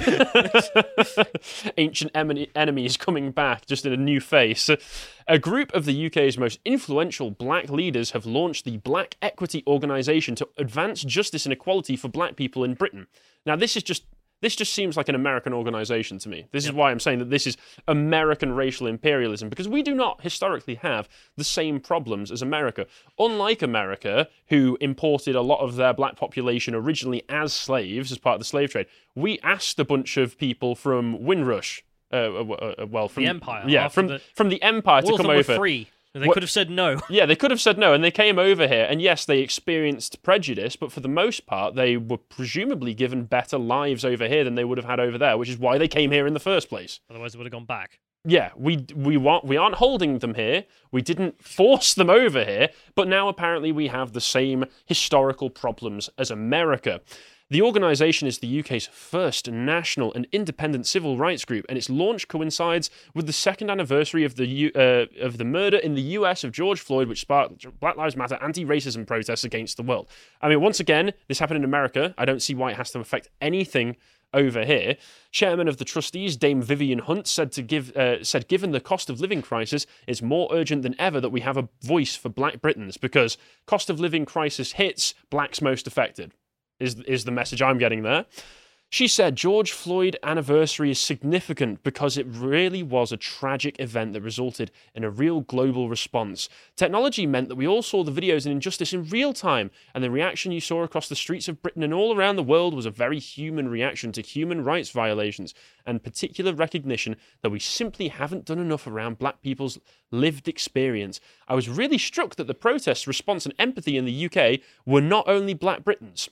Ancient enemies coming back, just in a new face. A group of the UK's most influential black leaders have launched the Black Equity Organisation to advance justice and equality for black people in Britain. Now, this just seems like an American organisation to me. This is why I'm saying that this is American racial imperialism, because we do not historically have the same problems as America. Unlike America, who imported a lot of their black population originally as slaves, as part of the slave trade, we asked a bunch of people from Windrush, from the Empire. Yeah, from the Empire to come over. Were free. They could have said no. Yeah, they could have said no, and they came over here, and yes, they experienced prejudice, but for the most part, they were presumably given better lives over here than they would have had over there, which is why they came here in the first place. Otherwise, they would have gone back. Yeah, we aren't holding them here. We didn't force them over here, but now apparently we have the same historical problems as America. The organisation is the UK's first national and independent civil rights group, and its launch coincides with the second anniversary of the murder in the US of George Floyd, which sparked Black Lives Matter anti-racism protests against the world. I mean, once again, this happened in America. I don't see why it has to affect anything over here. Chairman of the trustees, Dame Vivian Hunt, said given the cost of living crisis, it's more urgent than ever that we have a voice for black Britons, because cost of living crisis hits blacks most affected. Is the message I'm getting there. She said George Floyd anniversary is significant because it really was a tragic event that resulted in a real global response. Technology meant that we all saw the videos and injustice in real time, and the reaction you saw across the streets of Britain and all around the world was a very human reaction to human rights violations, and particular recognition that we simply haven't done enough around black people's lived experience. I was really struck that the protests, response and empathy in the UK were not only black Britons.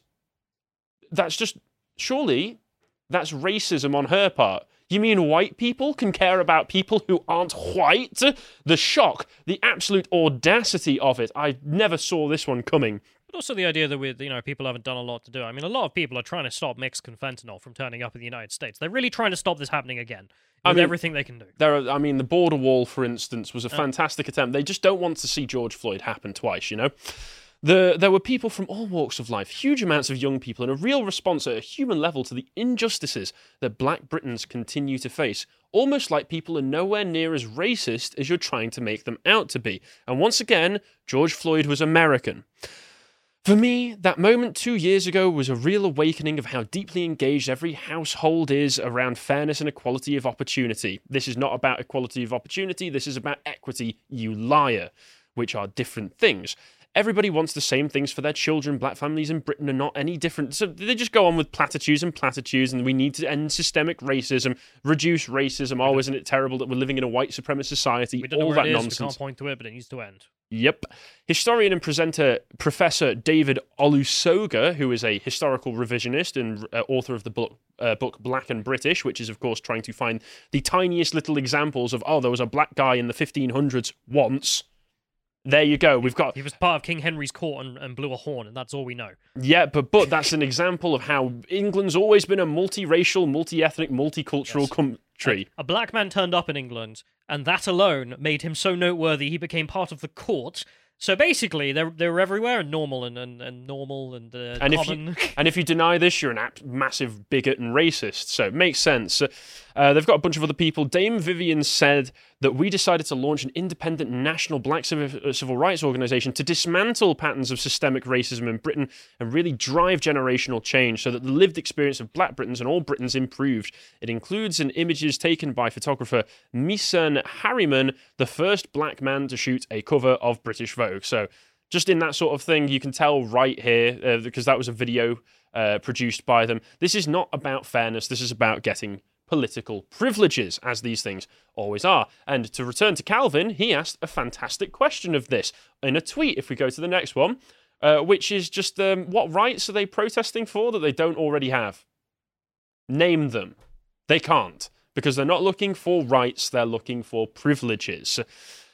Surely that's racism on her part. You mean white people can care about people who aren't white? The shock, the absolute audacity of it. I never saw this one coming. But also the idea that people haven't done a lot to do. I mean, a lot of people are trying to stop Mexican fentanyl from turning up in the United States. They're really trying to stop this happening again. With everything they can do. The border wall, for instance, was a fantastic attempt. They just don't want to see George Floyd happen twice, you know? There were people from all walks of life, huge amounts of young people, and a real response at a human level to the injustices that black Britons continue to face, almost like people are nowhere near as racist as you're trying to make them out to be. And once again, George Floyd was American. For me, that moment 2 years ago was a real awakening of how deeply engaged every household is around fairness and equality of opportunity. This is not about equality of opportunity, this is about equity, you liar, which are different things. Everybody wants the same things for their children. Black families in Britain are not any different. So they just go on with platitudes, and we need to end systemic racism, reduce racism. Oh, isn't it terrible that we're living in a white supremacist society? We don't know all where that it is. nonsense. We can't point to it, but it needs to end. Yep. Historian and presenter Professor David Olusoga, who is a historical revisionist and author of the book Black and British, which is, of course, trying to find the tiniest little examples of, there was a black guy in the 1500s once. There you go. He was part of King Henry's court and blew a horn, and that's all we know. Yeah, but that's an example of how England's always been a multiracial, multi-ethnic, multicultural country. A black man turned up in England, and that alone made him so noteworthy he became part of the court. So basically, they were everywhere and normal and normal and common. If you deny this, you're a massive bigot and racist. So it makes sense. They've got a bunch of other people. Dame Vivian said that we decided to launch an independent national black civil rights organisation to dismantle patterns of systemic racism in Britain and really drive generational change so that the lived experience of black Britons and all Britons improved. It includes images taken by photographer Misan Harriman, the first black man to shoot a cover of British Vogue. So just in that sort of thing, you can tell right here, because that was a video produced by them, this is not about fairness, this is about getting political privileges, as these things always are. And to return to Calvin, he asked a fantastic question of this in a tweet, if we go to the next one, which is just, what rights are they protesting for that they don't already have? Name them. They can't, because they're not looking for rights, they're looking for privileges.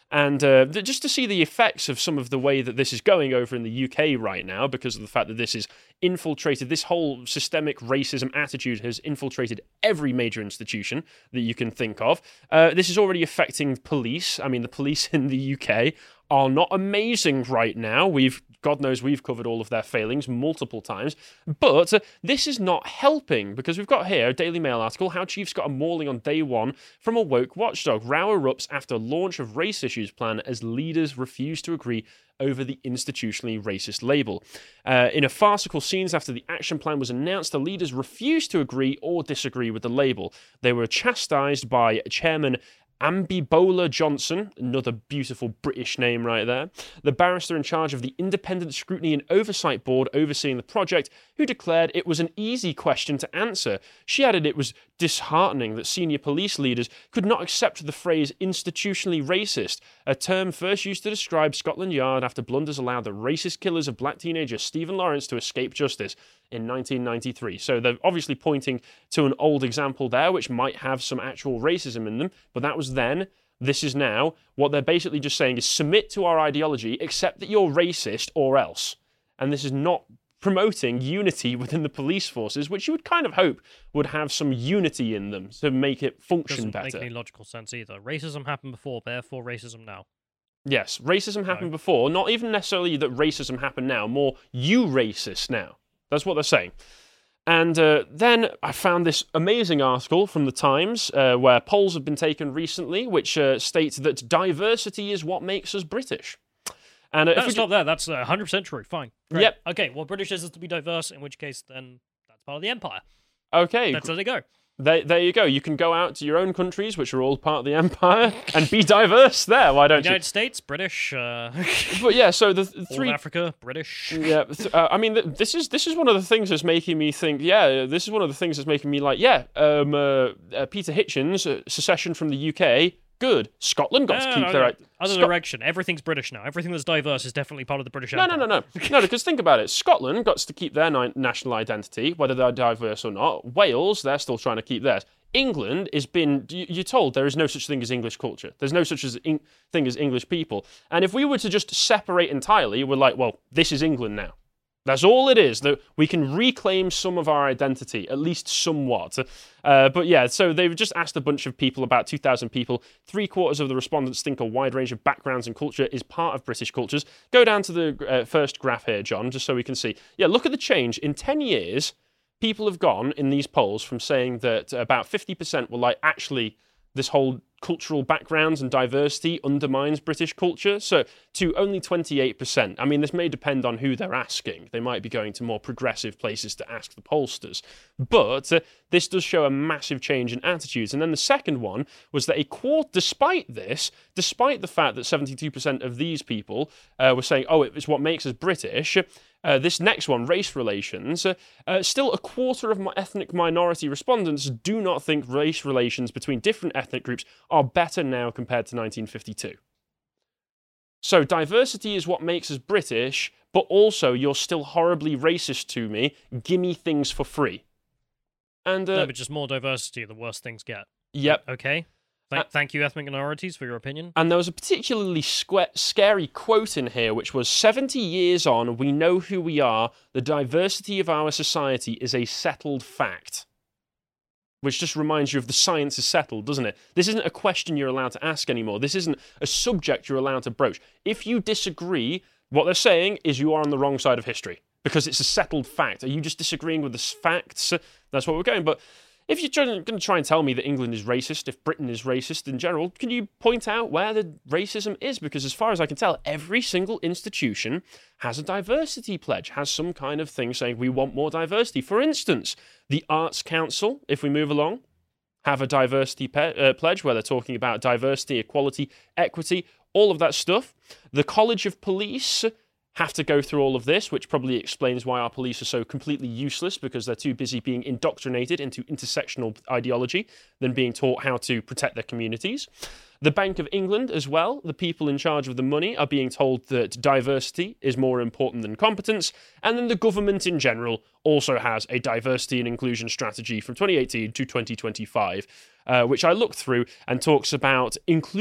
And just to see the effects of some of the way that this is going over in the UK right now, because of the fact that this is infiltrated, this whole systemic racism attitude has infiltrated every major institution that you can think of. This is already affecting police. I mean, the police in the UK are not amazing right now. God knows we've covered all of their failings multiple times. But this is not helping, because we've got here a Daily Mail article, how Chiefs got a mauling on day one from a woke watchdog. Row erupts after launch of race issues plan as leaders refuse to agree over the institutionally racist label. In a farcical scenes after the action plan was announced, the leaders refused to agree or disagree with the label. They were chastised by Chairman Ambibola Johnson, another beautiful British name right there, the barrister in charge of the Independent Scrutiny and Oversight Board overseeing the project, who declared it was an easy question to answer. She added it was disheartening that senior police leaders could not accept the phrase institutionally racist, a term first used to describe Scotland Yard after blunders allowed the racist killers of black teenager Stephen Lawrence to escape justice in 1993. So they're obviously pointing to an old example there, which might have some actual racism in them, but that was then. This is now. What they're basically just saying is submit to our ideology, accept that you're racist or else. And this is not promoting unity within the police forces, which you would kind of hope would have some unity in them to make it function better. Doesn't make any logical sense either. Racism happened before, therefore racism now. Yes, racism happened before. Not even necessarily that racism happened now, more you racist now. That's what they're saying. And then I found this amazing article from the Times where polls have been taken recently, which states that diversity is what makes us British. And stop there. That's 100% true. Fine. Great. Yep. Okay, well, British is to be diverse, in which case then that's part of the empire. Okay. That's how they go. There you go. You can go out to your own countries, which are all part of the empire, and be diverse there. Why don't United States, British. But yeah, so the three. All Africa, British. Yeah, I mean, this is one of the things that's making me think. Yeah, this is one of the things that's making me like. Yeah, Peter Hitchens, secession from the UK. Good. Scotland got to keep their other direction. Everything's British now. Everything that's diverse is definitely part of the British Empire. No, because think about it. Scotland got to keep their national identity, whether they're diverse or not. Wales, they're still trying to keep theirs. England has been, you're told there is no such thing as English culture. There's no such thing as English people. And if we were to just separate entirely, we're like, well, this is England now. That's all it is, that we can reclaim some of our identity, at least somewhat. But yeah, so they've just asked a bunch of people, about 2,000 people. 3/4 of the respondents think a wide range of backgrounds and culture is part of British cultures. Go down to the first graph here, John, just so we can see. Yeah, look at the change. In 10 years, people have gone in these polls from saying that about 50% were like, actually, this whole cultural backgrounds and diversity undermines British culture, so to only 28%. I mean, this may depend on who they're asking. They might be going to more progressive places to ask the pollsters. But this does show a massive change in attitudes. And then the second one was that despite the fact that 72% of these people were saying, oh, it's what makes us British, this next one, race relations, still 1/4 of ethnic minority respondents do not think race relations between different ethnic groups are better now compared to 1952. So diversity is what makes us British, but also you're still horribly racist to me. Gimme things for free. And no, but just more diversity, the worse things get. Yep. Okay. Thank you, ethnic minorities, for your opinion. And there was a particularly scary quote in here, which was, 70 years on, we know who we are. The diversity of our society is a settled fact. Which just reminds you of the science is settled, doesn't it? This isn't a question you're allowed to ask anymore. This isn't a subject you're allowed to broach. If you disagree, what they're saying is you are on the wrong side of history. Because it's a settled fact. Are you just disagreeing with the facts? That's what we're going. But if you're going to try and tell me that England is racist, if Britain is racist in general, can you point out where the racism is? Because as far as I can tell, every single institution has a diversity pledge, has some kind of thing saying we want more diversity. For instance, the Arts Council, if we move along, have a diversity pledge where they're talking about diversity, equality, equity, all of that stuff. The College of Police have to go through all of this, which probably explains why our police are so completely useless, because they're too busy being indoctrinated into intersectional ideology than being taught how to protect their communities. The Bank of England as well, the people in charge of the money, are being told that diversity is more important than competence. And then the government in general also has a diversity and inclusion strategy from 2018 to 2025, which I looked through and talks about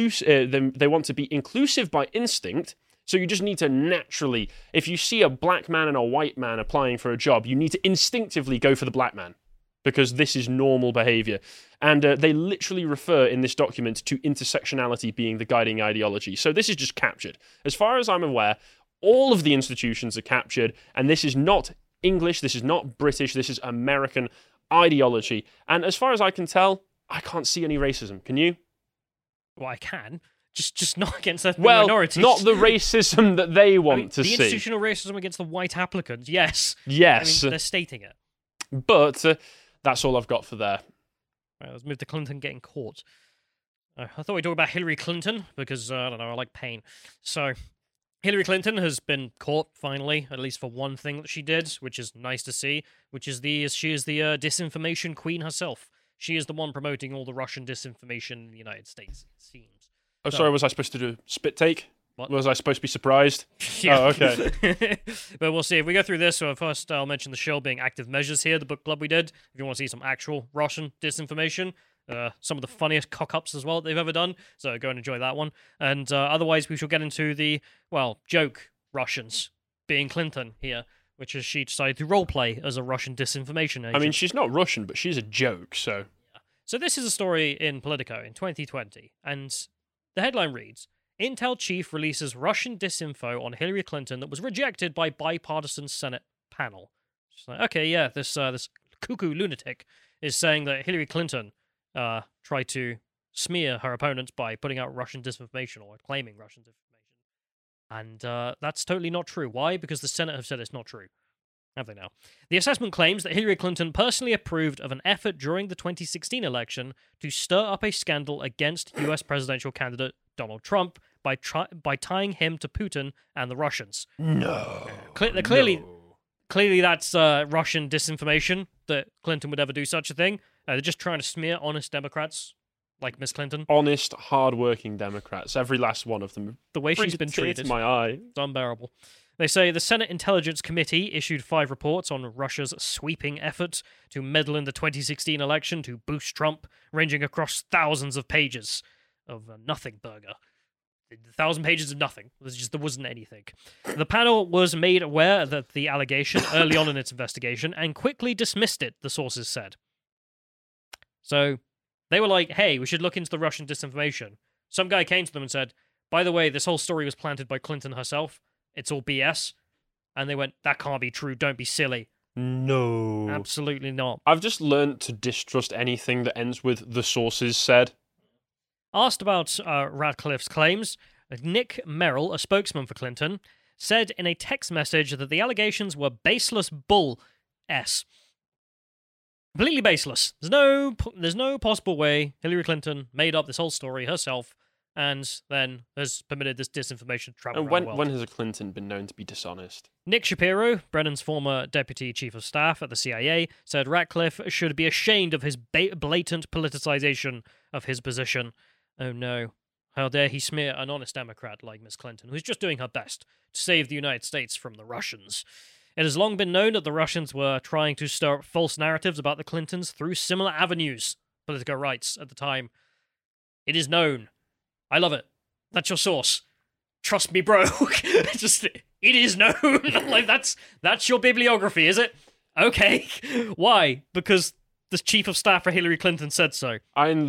they want to be inclusive by instinct. So you just need to naturally, if you see a black man and a white man applying for a job, you need to instinctively go for the black man, because this is normal behavior. And they literally refer in this document to intersectionality being the guiding ideology. So this is just captured. As far as I'm aware, all of the institutions are captured, and this is not English, this is not British, this is American ideology. And as far as I can tell, I can't see any racism. Can you? Well, I can. Just not against ethnic Well, minorities. not the racism that they want to the see. The institutional racism against the white applicants, yes. Yes. I mean, they're stating it. But that's all I've got for there. Right, let's move to Clinton getting caught. I thought we'd talk about Hillary Clinton, because, I don't know, I like pain. So, Hillary Clinton has been caught, finally, at least for one thing that she did, which is nice to see, which is she is the disinformation queen herself. She is the one promoting all the Russian disinformation in the United States, it seems. Oh, sorry, was I supposed to do a spit take? What? Was I supposed to be surprised? Yeah. Oh, okay. But we'll see. If we go through this, so first I'll mention the show being Active Measures here, the book club we did. If you want to see some actual Russian disinformation, some of the funniest cock-ups as well that they've ever done, so go and enjoy that one. And otherwise, we shall get into the, joke Russians, being Clinton here, which is she decided to roleplay as a Russian disinformation agent. I mean, she's not Russian, but she's a joke, so... Yeah. So this is a story in Politico in 2020, and the headline reads, Intel chief releases Russian disinfo on Hillary Clinton that was rejected by bipartisan Senate panel. Just like, okay, yeah, this cuckoo lunatic is saying that Hillary Clinton tried to smear her opponents by putting out Russian disinformation or claiming Russian disinformation. And that's totally not true. Why? Because the Senate have said it's not true. Have they now? The assessment claims that Hillary Clinton personally approved of an effort during the 2016 election to stir up a scandal against US presidential candidate Donald Trump by tying him to Putin and the Russians. No. Clearly that's Russian disinformation, that Clinton would ever do such a thing. They're just trying to smear honest Democrats like Miss Clinton. Honest, hard-working Democrats, every last one of them. The way she's been treated. To my eye. It's unbearable. They say the Senate Intelligence Committee issued 5 reports on Russia's sweeping efforts to meddle in the 2016 election to boost Trump, ranging across thousands of pages of nothing burger. 1,000 pages of nothing. There wasn't anything. The panel was made aware that the allegation early on in its investigation and quickly dismissed it, the sources said. So they were like, hey, we should look into the Russian disinformation. Some guy came to them and said, by the way, this whole story was planted by Clinton herself. It's all BS. And they went, that can't be true. Don't be silly. No. Absolutely not. I've just learned to distrust anything that ends with the sources said. Asked about Radcliffe's claims, Nick Merrill, a spokesman for Clinton, said in a text message that the allegations were baseless bull s. Completely baseless. There's no possible way Hillary Clinton made up this whole story herself and then has permitted this disinformation to travel And around the world. when has a Clinton been known to be dishonest? Nick Shapiro, Brennan's former deputy chief of staff at the CIA, said Ratcliffe should be ashamed of his blatant politicization of his position. Oh no. How dare he smear an honest Democrat like Miss Clinton, who's just doing her best to save the United States from the Russians. It has long been known that the Russians were trying to stir up false narratives about the Clintons through similar avenues, Politico writes at the time. It is known. I love it. That's your source. Trust me, bro. It is known. Like that's your bibliography, is it? Okay. Why? Because the chief of staff for Hillary Clinton said so.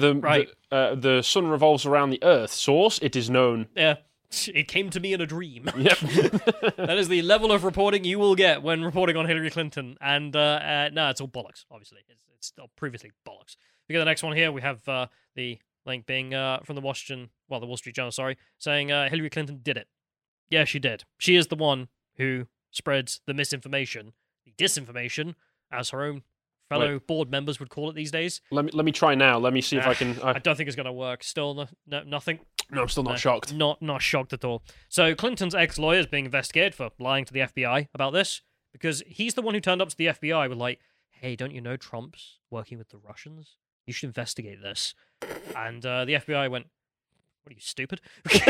The sun revolves around the earth. Source, it is known. Yeah. It came to me in a dream. Yep. That is the level of reporting you will get when reporting on Hillary Clinton. And, no, it's all bollocks, obviously. It's previously bollocks. We get the next one here. We have the link being from the Wall Street Journal, saying Hillary Clinton did it. Yeah, she did. She is the one who spreads the misinformation, the disinformation, as her own fellow board members would call it these days. Let me try now. Let me see if I can... I don't think it's going to work. Still, nothing. No, I'm still not shocked. Not shocked at all. So Clinton's ex-lawyer is being investigated for lying to the FBI about this because he's the one who turned up to the FBI with like, hey, don't you know Trump's working with the Russians? You should investigate this. And the FBI went, what are you, stupid?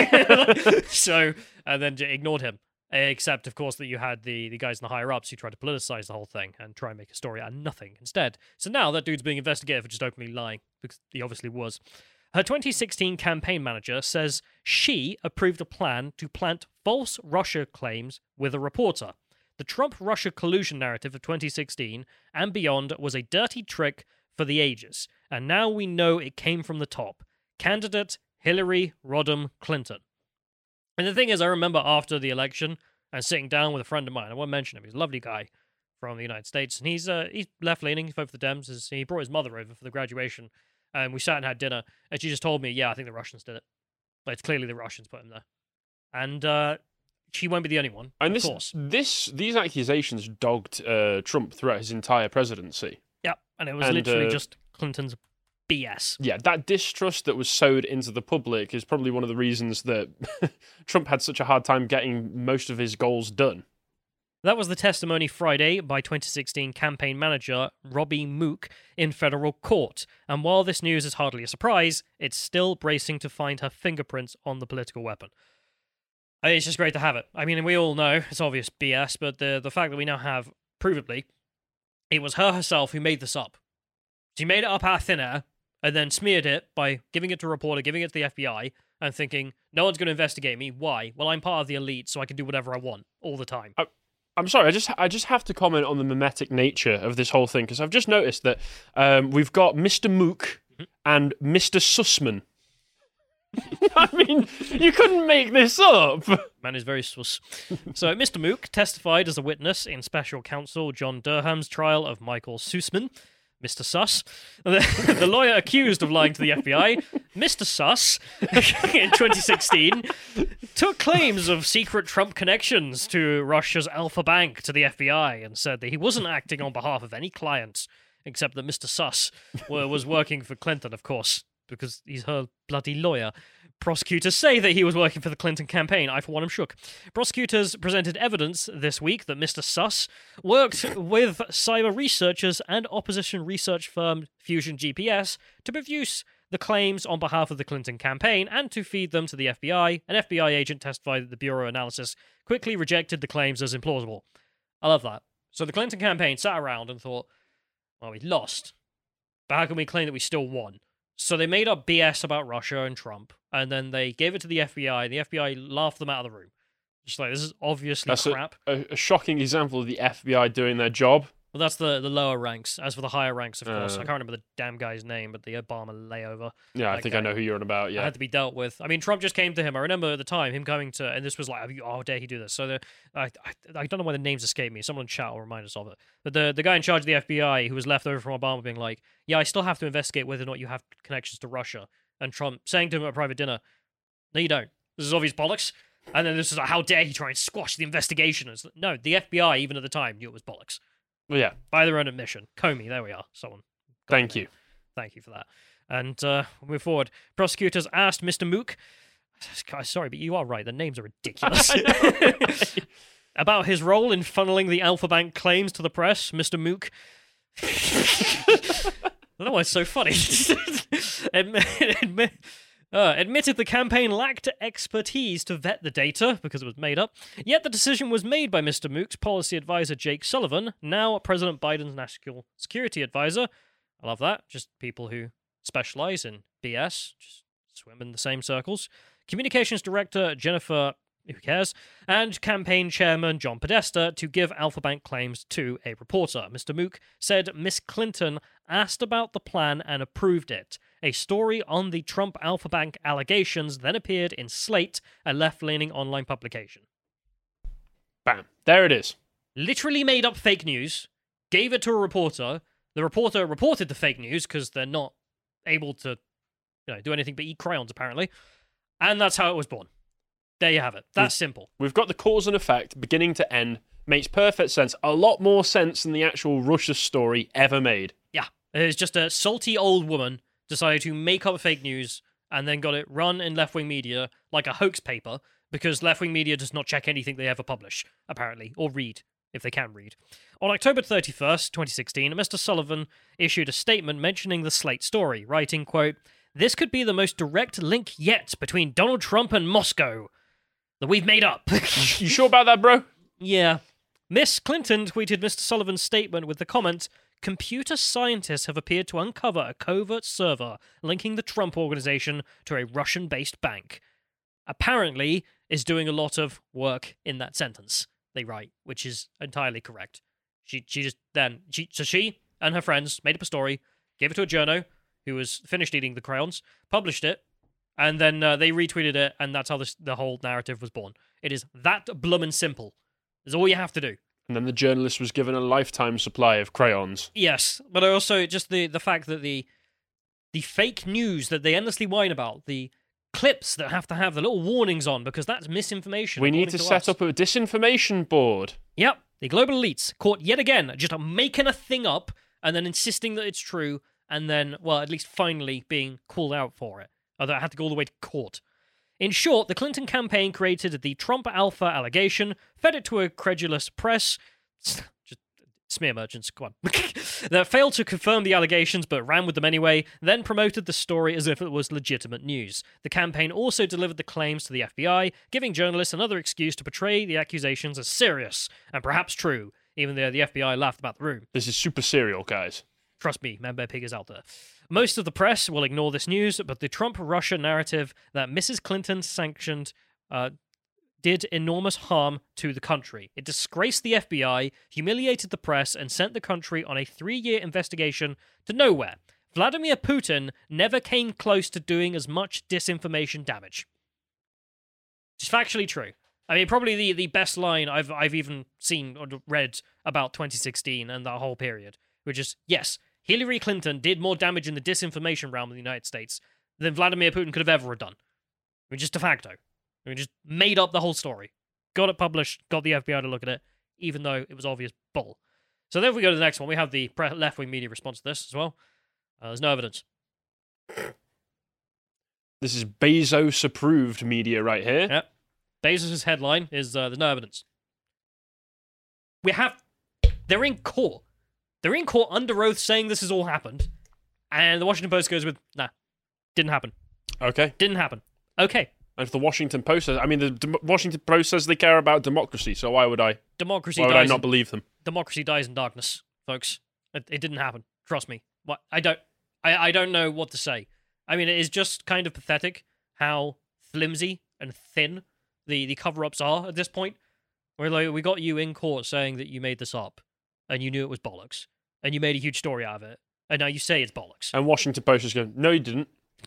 So, and then ignored him. Except, of course, that you had the guys in the higher-ups who tried to politicize the whole thing and try and make a story out of nothing instead. So now that dude's being investigated for just openly lying, because he obviously was. Her 2016 campaign manager says she approved a plan to plant false Russia claims with a reporter. The Trump-Russia collusion narrative of 2016 and beyond was a dirty trick for the ages, and now we know it came from the top. Candidate Hillary Rodham Clinton. And the thing is, I remember after the election and sitting down with a friend of mine, I won't mention him, he's a lovely guy from the United States, and he's left-leaning, he voted for the Dems, he brought his mother over for the graduation, and we sat and had dinner, and she just told me, yeah, I think the Russians did it. Like, it's clearly the Russians put him there. And she won't be the only one, and of course. These accusations dogged Trump throughout his entire presidency. Yeah, and it was literally just Clinton's BS. Yeah, that distrust that was sowed into the public is probably one of the reasons that Trump had such a hard time getting most of his goals done. That was the testimony Friday by 2016 campaign manager Robbie Mook in federal court. And while this news is hardly a surprise, it's still bracing to find her fingerprints on the political weapon. It's just great to have it. I mean, we all know it's obvious BS, but the fact that we now have, provably, it was her herself who made this up. She made it up out of thin air, and then smeared it by giving it to a reporter, giving it to the FBI, and thinking, no one's going to investigate me. Why? Well, I'm part of the elite, so I can do whatever I want all the time. I'm sorry, I just have to comment on the mimetic nature of this whole thing, because I've just noticed that we've got Mr. Mook and Mr. Sussman. I mean, you couldn't make this up. Man is very sus. So, Mr. Mook testified as a witness in special counsel John Durham's trial of Michael Sussman, Mr. Suss, the lawyer accused of lying to the FBI, Mr. Suss, in 2016, took claims of secret Trump connections to Russia's Alfa Bank to the FBI and said that he wasn't acting on behalf of any clients, except that Mr. Suss was working for Clinton, of course, because he's her bloody lawyer. Prosecutors say that he was working for the Clinton campaign. I, for one, am shook. Prosecutors presented evidence this week that Mr. Suss worked with cyber researchers and opposition research firm Fusion GPS to produce the claims on behalf of the Clinton campaign and to feed them to the FBI. An FBI agent testified that the Bureau analysis quickly rejected the claims as implausible. I love that. So the Clinton campaign sat around and thought, well, we lost, but how can we claim that we still won? So they made up BS about Russia and Trump, and then they gave it to the FBI, and the FBI laughed them out of the room. Just like, this is obviously crap. A shocking example of the FBI doing their job. Well, that's the lower ranks. As for the higher ranks, of course, I can't remember the damn guy's name, but the Obama layover. Yeah, I think I know who you're on about, yeah. Had to be dealt with. I mean, Trump just came to him. I remember at the time, him coming to, and this was like, oh, dare he do this? So I don't know why the names escape me. Someone in chat will remind us of it. But the guy in charge of the FBI, who was left over from Obama, being like, yeah, I still have to investigate whether or not you have connections to Russia. And Trump saying to him at a private dinner, no, you don't. This is obvious bollocks. And then this is like, how dare he try and squash the investigation? Like, no, the FBI, even at the time, knew it was bollocks. Well, yeah. By their own admission. Comey, there we are. Someone. Thank you. Thank you for that. And we'll move forward. Prosecutors asked Mr. Mook, sorry, but you are right, the names are ridiculous, about his role in funneling the Alfa Bank claims to the press. Mr. Mook, I don't know why it's so funny, admitted the campaign lacked expertise to vet the data because it was made up, yet the decision was made by Mr. Mook's policy advisor Jake Sullivan, now President Biden's national security advisor. I love that. Just people who specialize in BS, just swim in the same circles. Communications director Jennifer, who cares, and campaign chairman John Podesta to give Alfa Bank claims to a reporter. Mr. Mook said Miss Clinton asked about the plan and approved it. A story on the Trump Alfa Bank allegations then appeared in Slate, a left-leaning online publication. Bam. There it is. Literally made up fake news, gave it to a reporter. The reporter reported the fake news because they're not able to do anything but eat crayons, apparently. And that's how it was born. There you have it. That's simple. We've got the cause and effect, beginning to end. Makes perfect sense. A lot more sense than the actual Russia story ever made. Yeah. It's just a salty old woman decided to make up fake news and then got it run in left-wing media like a hoax paper, because left-wing media does not check anything they ever publish, apparently, or read, if they can read. On October 31st, 2016, Mr. Sullivan issued a statement mentioning the Slate story, writing, quote, "This could be the most direct link yet between Donald Trump and Moscow that we've made up." You sure about that, bro? Yeah. Miss Clinton tweeted Mr. Sullivan's statement with the comment, "Computer scientists have appeared to uncover a covert server linking the Trump organization to a Russian-based bank. Apparently is doing a lot of work in that sentence," they write, which is entirely correct. She and her friends made up a story, gave it to a journo who was finished eating the crayons, published it, and then they retweeted it, and that's how the whole narrative was born. It is that bloomin' simple. That's all you have to do. And then the journalist was given a lifetime supply of crayons. Yes, but also just the fact that the fake news that they endlessly whine about, the clips that have to have the little warnings on, because that's misinformation. We need to set up a disinformation board. Yep, the global elites caught yet again just making a thing up and then insisting that it's true, and then, well, at least finally being called out for it. Although I had to go all the way to court. In short, the Clinton campaign created the Trump Alpha allegation, fed it to a credulous press, just smear merchants, come on, that failed to confirm the allegations but ran with them anyway, then promoted the story as if it was legitimate news. The campaign also delivered the claims to the FBI, giving journalists another excuse to portray the accusations as serious and perhaps true, even though the FBI laughed about the room. This is super serial, guys. Trust me, Member Pig is out there. Most of the press will ignore this news, but the Trump-Russia narrative that Mrs. Clinton sanctioned did enormous harm to the country. It disgraced the FBI, humiliated the press, and sent the country on a 3-year investigation to nowhere. Vladimir Putin never came close to doing as much disinformation damage. It's factually true. I mean, probably the best line I've even seen or read about 2016 and that whole period, which is, yes, Hillary Clinton did more damage in the disinformation realm of the United States than Vladimir Putin could have ever done. I mean, just de facto. I mean, just made up the whole story. Got it published, got the FBI to look at it, even though it was obvious bull. So then if we go to the next one, we have the left-wing media response to this as well. There's no evidence. This is Bezos-approved media right here. Yep. Bezos' headline is, there's no evidence. They're in court. They're in court under oath saying this has all happened. And the Washington Post goes with, nah, didn't happen. Okay. Didn't happen. Okay. And if the Washington Post says, I mean, the Washington Post says they care about democracy, so why would I not believe them? Democracy dies in darkness, folks. It didn't happen. Trust me. What I don't know what to say. I mean, it is just kind of pathetic how flimsy and thin the cover-ups are at this point. Where like, we got you in court saying that you made this up, and you knew it was bollocks, and you made a huge story out of it, and now you say it's bollocks. And Washington Post is going, no, you didn't.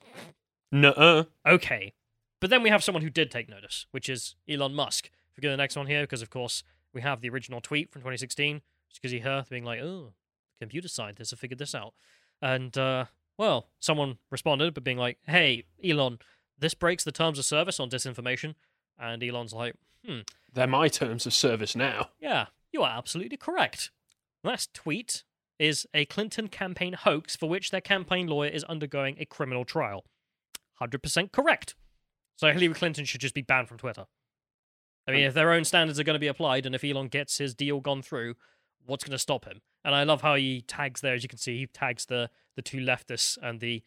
Nuh-uh. Okay. But then we have someone who did take notice, which is Elon Musk. If we go to the next one here, because of course we have the original tweet from 2016, just because he heard being like, oh, computer scientists have figured this out. And, well, someone responded, but being like, hey, Elon, this breaks the terms of service on disinformation. And Elon's like, They're my terms of service now. Yeah, you are absolutely correct. That tweet is a Clinton campaign hoax for which their campaign lawyer is undergoing a criminal trial. 100% correct. So Hillary Clinton should just be banned from Twitter. I mean, if their own standards are going to be applied, and if Elon gets his deal gone through, what's going to stop him? And I love how he tags there, as you can see, he tags the two leftists and the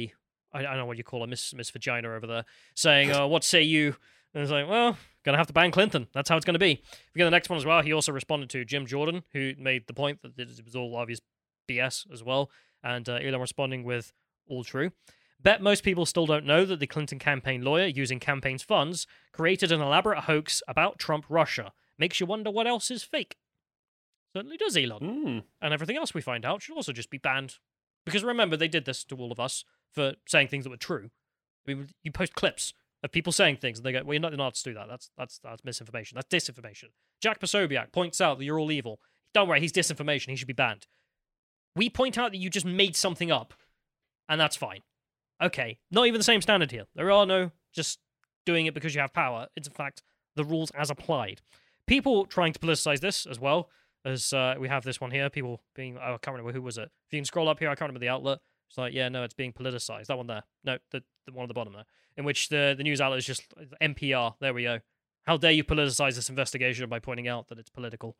I don't know what you call her, Miss Vagina over there, saying, what say you? And it's like, well, gonna have to ban Clinton. That's how it's gonna be. If we get the next one as well, he also responded to Jim Jordan, who made the point that it was all obvious BS as well, and Elon responding with all true. Bet most people still don't know that the Clinton campaign lawyer, using campaign's funds, created an elaborate hoax about Trump-Russia. Makes you wonder what else is fake. Certainly does, Elon. And everything else we find out should also just be banned. Because remember, they did this to all of us for saying things that were true. I mean, you post clips of people saying things, and they go, well, you're not allowed to do that. That's misinformation. That's disinformation. Jack Posobiec points out that you're all evil. Don't worry, he's disinformation. He should be banned. We point out that you just made something up, and that's fine. Okay, not even the same standard here. There are no just doing it because you have power. It's, in fact, the rules as applied. People trying to politicize this as well, as we have this one here. People being, I can't remember who was it. If you can scroll up here, I can't remember the outlet. It's like, yeah, no, it's being politicized. That one there. No, the one at the bottom there. In which the news outlet is just NPR. There we go. How dare you politicize this investigation by pointing out that it's political?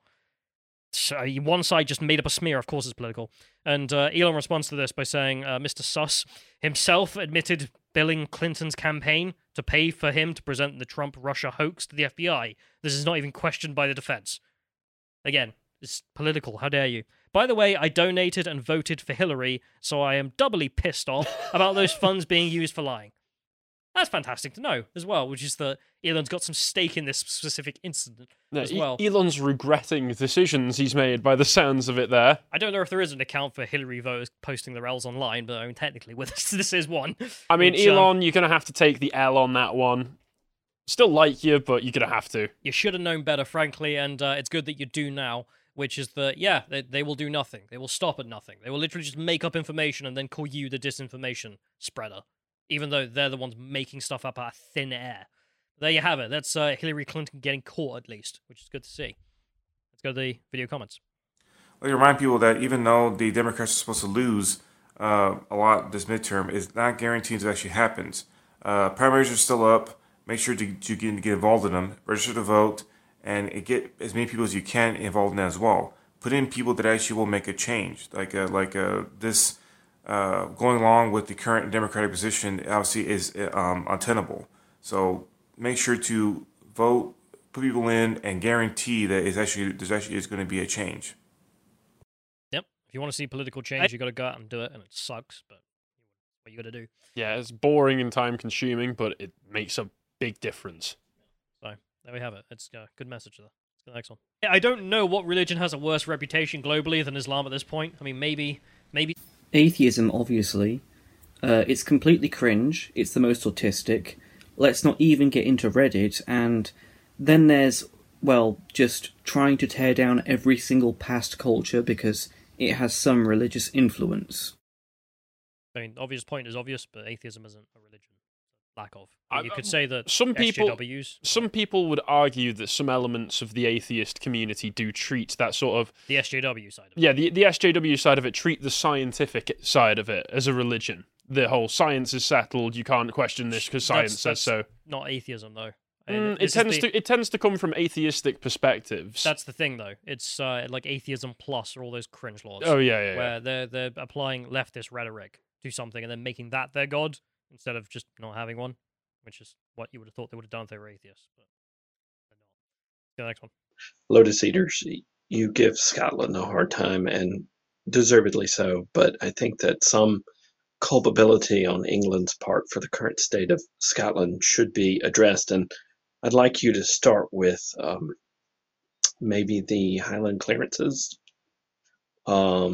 So one side just made up a smear. Of course it's political. And Elon responds to this by saying Mr. Suss himself admitted billing Clinton's campaign to pay for him to present the Trump-Russia hoax to the FBI. This is not even questioned by the defense. Again, it's political. How dare you? By the way, I donated and voted for Hillary, so I am doubly pissed off about those funds being used for lying. That's fantastic to know as well, which is that Elon's got some stake in this specific incident as well. Elon's regretting decisions he's made by the sounds of it there. I don't know if there is an account for Hillary voters posting their L's online, but I mean, technically, this is one. I mean, which, Elon, you're going to have to take the L on that one. Still like you, but you're going to have to. You should have known better, frankly, and it's good that you do now, which is that, yeah, they will do nothing. They will stop at nothing. They will literally just make up information and then call you the disinformation spreader, even though they're the ones making stuff up out of thin air. There you have it. That's Hillary Clinton getting caught, at least, which is good to see. Let's go to the video comments. Well, you remind people that even though the Democrats are supposed to lose a lot this midterm, it's not guaranteed it actually happens. Primaries are still up. Make sure to get involved in them. Register to vote, and get as many people as you can involved in that as well. Put in people that actually will make a change, like this. Going along with the current Democratic position, obviously, is untenable. So make sure to vote, put people in, and guarantee that there's actually going to be a change. Yep. If you want to see political change, you got to go out and do it, and it sucks, but what you got to do. Yeah, it's boring and time-consuming, but it makes a big difference. So there we have it. It's a good message there. Let's go to the next one. I don't know what religion has a worse reputation globally than Islam at this point. I mean, maybe. Atheism, obviously. It's completely cringe. It's the most autistic. Let's not even get into Reddit. And then there's, well, just trying to tear down every single past culture because it has some religious influence. I mean, obvious point is obvious, but atheism isn't a religion. Lack of. You could say that some SJWs... people would argue that some elements of the atheist community do treat that sort of... The SJW side of it. Yeah, the SJW side of it treat the scientific side of it as a religion. The whole science is settled, you can't question this because science says so. Not atheism, though. It tends to come from atheistic perspectives. That's the thing, though. It's like atheism plus or all those cringe laws. Oh, yeah. Where they're applying leftist rhetoric to something and then making that their god, instead of just not having one, which is what you would have thought they would have done if they were atheists. But they're not. Let's go to the next one. Lotus Eaters, you give Scotland a hard time, and deservedly so, but I think that some culpability on England's part for the current state of Scotland should be addressed, and I'd like you to start with maybe the Highland clearances. Y'all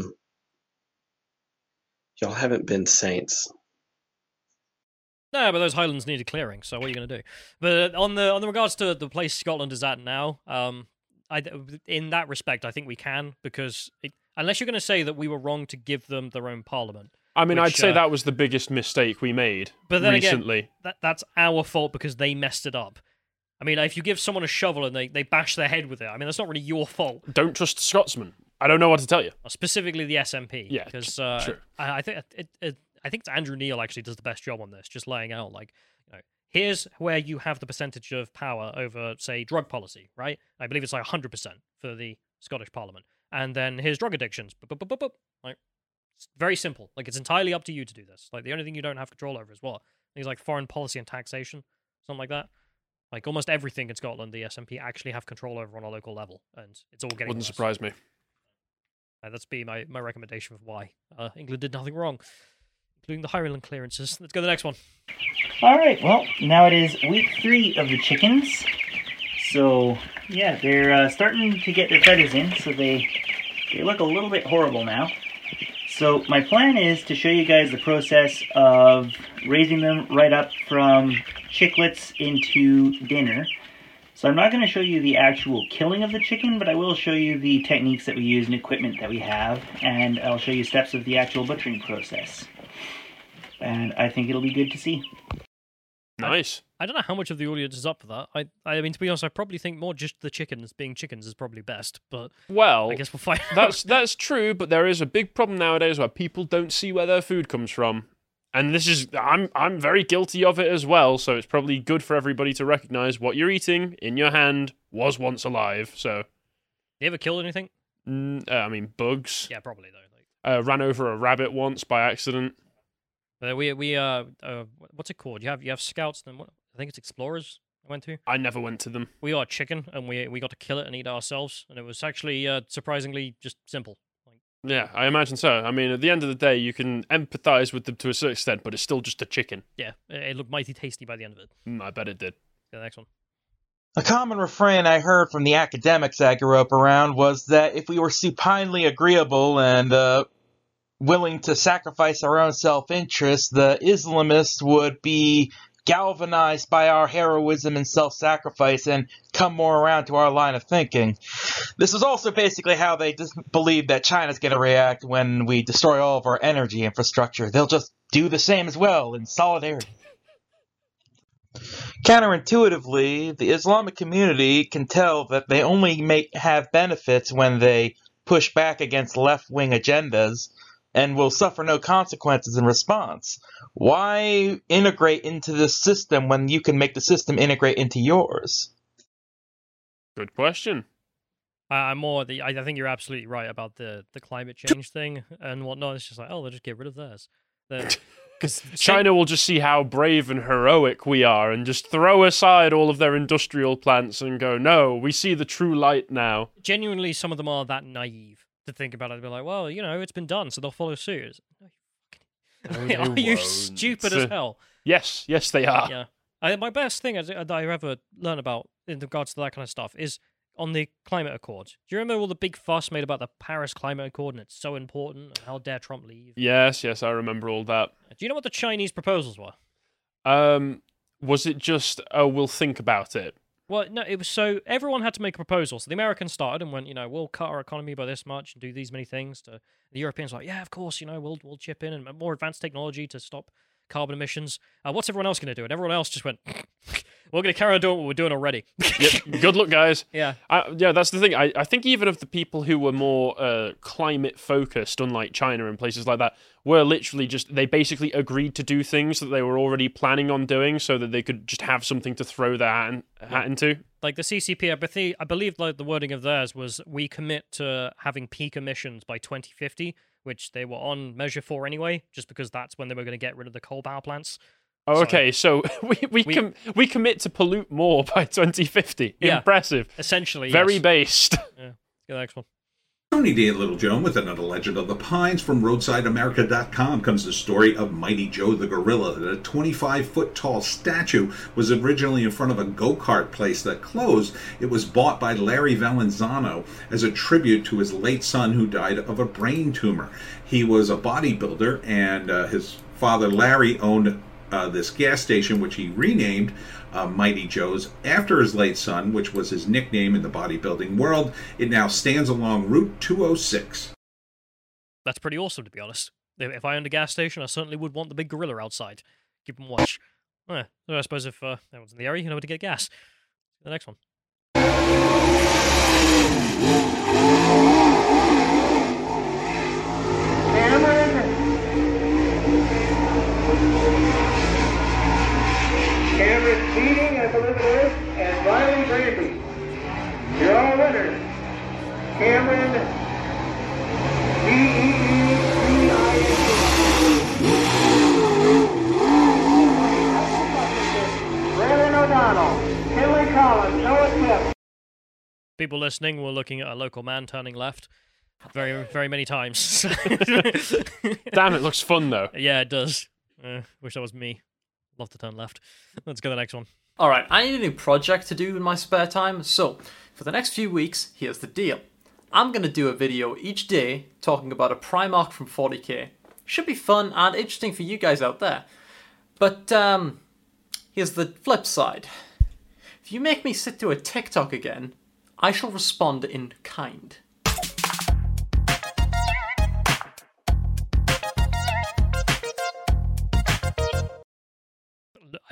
haven't been saints. No, but those Highlands needed clearing, so what are you going to do? But on the regards to the place Scotland is at now, in that respect, I think we can, because unless you're going to say that we were wrong to give them their own parliament. I mean, I'd say that was the biggest mistake we made recently. Again, that's our fault because they messed it up. I mean, if you give someone a shovel and they bash their head with it, I mean, that's not really your fault. Don't trust Scotsmen. I don't know what to tell you. Specifically the SNP. Yeah, because sure. I think it's Andrew Neil actually does the best job on this, just laying out, like, here's where you have the percentage of power over, say, drug policy, right? I believe it's like 100% for the Scottish Parliament. And then here's drug addictions. Like, it's very simple. Like, it's entirely up to you to do this. Like, the only thing you don't have control over is what? Things like foreign policy and taxation, something like that. Like, almost everything in Scotland, the SNP actually have control over on a local level, and it's all getting Wouldn't worse. surprise me. That's be my recommendation for why England did nothing wrong, including the Highland clearances. Let's go to the next one. All right, well, now it is week 3 of the chickens. So, yeah, they're starting to get their feathers in, so they look a little bit horrible now. So my plan is to show you guys the process of raising them right up from chicklets into dinner. So I'm not going to show you the actual killing of the chicken, but I will show you the techniques that we use and equipment that we have, and I'll show you steps of the actual butchering process. And I think it'll be good to see. Nice. I don't know how much of the audience is up for that. I mean, to be honest, I probably think more just the chickens being chickens is probably best. But well, I guess we'll find out. That's true, but there is a big problem nowadays where people don't see where their food comes from. And this is, I'm very guilty of it as well, so it's probably good for everybody to recognize what you're eating in your hand was once alive, so. You ever killed anything? I mean, bugs. Yeah, probably, though. Ran over a rabbit once by accident. We what's it called? You have scouts, then what? I think it's explorers I went to. I never went to them. We got a chicken, and we got to kill it and eat it ourselves, and it was actually surprisingly just simple. Yeah, I imagine so. I mean, at the end of the day, you can empathize with them to a certain extent, but it's still just a chicken. Yeah, it looked mighty tasty by the end of it. I bet it did. Yeah, the next one. A common refrain I heard from the academics I grew up around was that if we were supinely agreeable and willing to sacrifice our own self-interest, the Islamists would be galvanized by our heroism and self-sacrifice and come more around to our line of thinking. This is also basically how they just believe that China's going to react when we destroy all of our energy infrastructure. They'll just do the same as well in solidarity. Counterintuitively, the Islamic community can tell that they only have benefits when they push back against left-wing agendas and will suffer no consequences in response. Why integrate into this system when you can make the system integrate into yours? Good question. I think you're absolutely right about the climate change thing and whatnot. It's just like, they'll just get rid of theirs. Because China will just see how brave and heroic we are and just throw aside all of their industrial plants and go, no, we see the true light now. Genuinely, some of them are that naive to think about it. They'll be like, well, it's been done, so they'll follow suit. Are you stupid as hell? Yes, they are. Yeah. My best thing that I ever learned about in regards to that kind of stuff is on the climate accord. Do you remember all the big fuss made about the Paris Climate Accord and it's so important and how dare Trump leave? Yes, I remember all that. Do you know what the Chinese proposals were? Was it just, we'll think about it? Well, no, it was so everyone had to make a proposal. So the Americans started and went, we'll cut our economy by this much and do these many things. The Europeans were like, yeah, of course, we'll chip in and more advanced technology to stop carbon emissions. What's everyone else going to do? And everyone else just went, we're going to carry on doing what we're doing already. Yep. Good luck, guys. Yeah. That's the thing. I think even of the people who were more climate focused, unlike China and places like that, were literally they basically agreed to do things that they were already planning on doing so that they could just have something to throw their hat into. Like the CCP, I believe like the wording of theirs was, we commit to having peak emissions by 2050, which they were on measure for anyway, just because that's when they were going to get rid of the coal power plants. Oh, okay, so we commit to pollute more by 2050. Yeah, impressive. Essentially, very yes. based. Yeah. Go next one. Tony D. and Little Joe with another Legend of the Pines. From RoadsideAmerica.com comes the story of Mighty Joe the Gorilla. The 25-foot-tall statue was originally in front of a go-kart place that closed. It was bought by Larry Valenzano as a tribute to his late son who died of a brain tumor. He was a bodybuilder, and his father Larry owned this gas station, which he renamed Mighty Joe's after his late son, which was his nickname in the bodybuilding world. It now stands along Route 206. That's pretty awesome, to be honest. If I owned a gas station, I certainly would want the big gorilla outside. Keep him watch. So I suppose if everyone's in the area, you know where to get gas. The next one. Cameron Keating, I believe it is, and Riley Granby. You're all winners. Cameron Brandon O'Donnell, Kinley Collins, Noah Tipp. People listening were looking at a local man turning left very, very many times. Damn, it looks fun though. Yeah, it does. Wish that was me. Love to turn left. Let's go to the next one. Alright, I need a new project to do in my spare time, so for the next few weeks, here's the deal. I'm going to do a video each day talking about a Primarch from 40k. Should be fun and interesting for you guys out there. But here's the flip side. If you make me sit through a TikTok again, I shall respond in kind.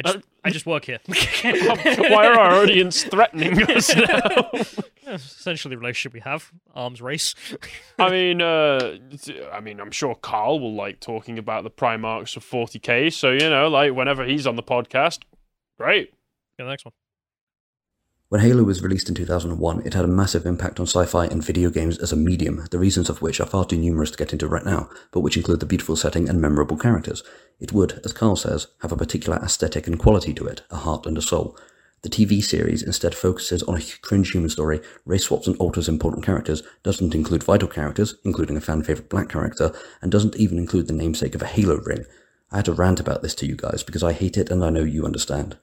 I just work here. Why are our audience threatening us now? Yeah, essentially, the relationship we have, arms race. I mean, I'm sure Carl will like talking about the Primarchs of 40k. So like whenever he's on the podcast, great. Go to the next one. When Halo was released in 2001, it had a massive impact on sci-fi and video games as a medium, the reasons of which are far too numerous to get into right now, but which include the beautiful setting and memorable characters. It would, as Carl says, have a particular aesthetic and quality to it, a heart and a soul. The TV series instead focuses on a cringe human story, race swaps and alters important characters, doesn't include vital characters, including a fan-favourite black character, and doesn't even include the namesake of a Halo ring. I had to rant about this to you guys because I hate it and I know you understand.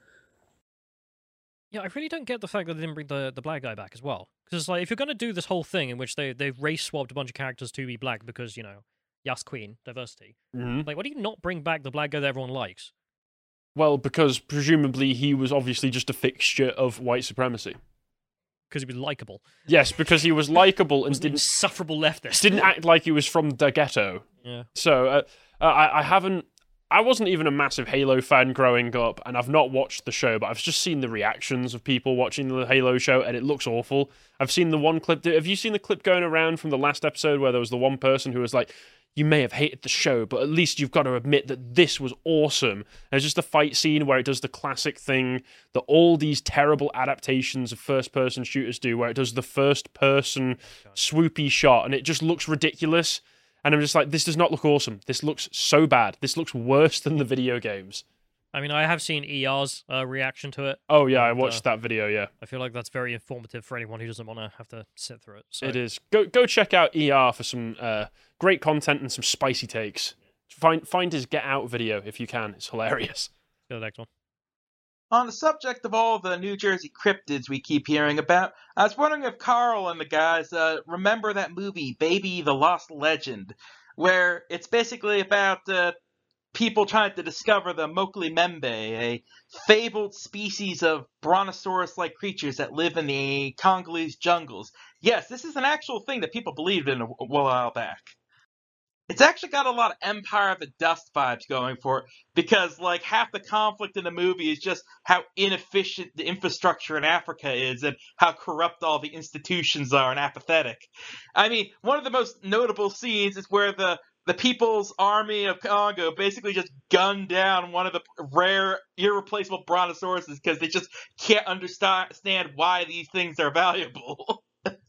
Yeah, I really don't get the fact that they didn't bring the black guy back as well. Because it's like, if you're going to do this whole thing in which they've race-swapped a bunch of characters to be black because, Yas Queen, diversity, like, why do you not bring back the black guy that everyone likes? Well, because presumably he was obviously just a fixture of white supremacy. Because he was likable. Yes, because he was likable and didn't insufferable leftist. Didn't act like he was from the ghetto. Yeah. So I wasn't even a massive Halo fan growing up, and I've not watched the show, but I've just seen the reactions of people watching the Halo show, and it looks awful. I've seen the one clip. Have you seen the clip going around from the last episode where there was the one person who was like, you may have hated the show, but at least you've got to admit that this was awesome. And it's just a fight scene where it does the classic thing that all these terrible adaptations of first-person shooters do, where it does the first-person swoopy shot, and it just looks ridiculous. And I'm just like, this does not look awesome. This looks so bad. This looks worse than the video games. I mean, I have seen ER's reaction to it. Oh, yeah, I watched that video, yeah. I feel like that's very informative for anyone who doesn't want to have to sit through it. So. It is. Go check out ER for some great content and some spicy takes. Find his Get Out video if you can. It's hilarious. Go to the next one. On the subject of all the New Jersey cryptids we keep hearing about, I was wondering if Carl and the guys remember that movie, Baby the Lost Legend, where it's basically about people trying to discover the Mokele Membe, a fabled species of brontosaurus-like creatures that live in the Congolese jungles. Yes, this is an actual thing that people believed in a while back. It's actually got a lot of Empire of the Dust vibes going for it, because like half the conflict in the movie is just how inefficient the infrastructure in Africa is and how corrupt all the institutions are and apathetic. I mean, one of the most notable scenes is where the People's Army of Congo basically just gunned down one of the rare, irreplaceable brontosauruses because they just can't understand why these things are valuable.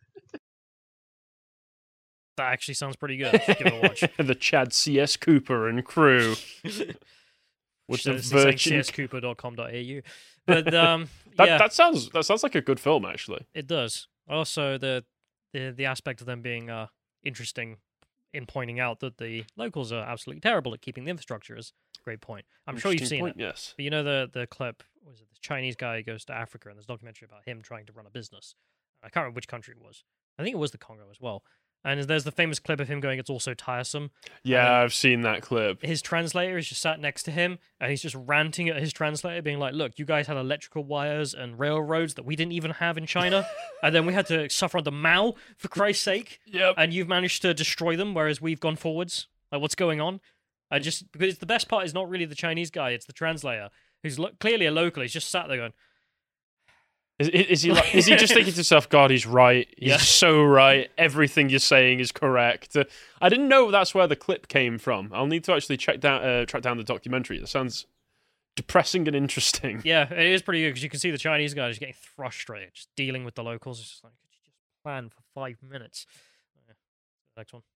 That actually sounds pretty good. Give it a watch. The Chad C.S. Cooper and crew. With the virgin cscooper.com.au. But that sounds like a good film, actually. It does. Also, the aspect of them being interesting in pointing out that the locals are absolutely terrible at keeping the infrastructure is a great point. I'm sure you've seen it. Yes. But you know the clip, was it the Chinese guy goes to Africa and there's a documentary about him trying to run a business. I can't remember which country it was. I think it was the Congo as well. And there's the famous clip of him going, it's also tiresome. Yeah, I've seen that clip. His translator is just sat next to him, and he's just ranting at his translator, being like, look, you guys had electrical wires and railroads that we didn't even have in China, and then we had to suffer under Mao, for Christ's sake. Yep. And you've managed to destroy them, whereas we've gone forwards. Like, what's going on? Because the best part is not really the Chinese guy, it's the translator, who's clearly a local. He's just sat there going... Is he just thinking to himself, God, he's right. He's so right. Everything you're saying is correct. I didn't know that's where the clip came from. I'll need to actually track down the documentary. That sounds depressing and interesting. Yeah, it is pretty good because you can see the Chinese guy just getting frustrated, just dealing with the locals. It's just like, could you just plan for 5 minutes? Yeah. Next one.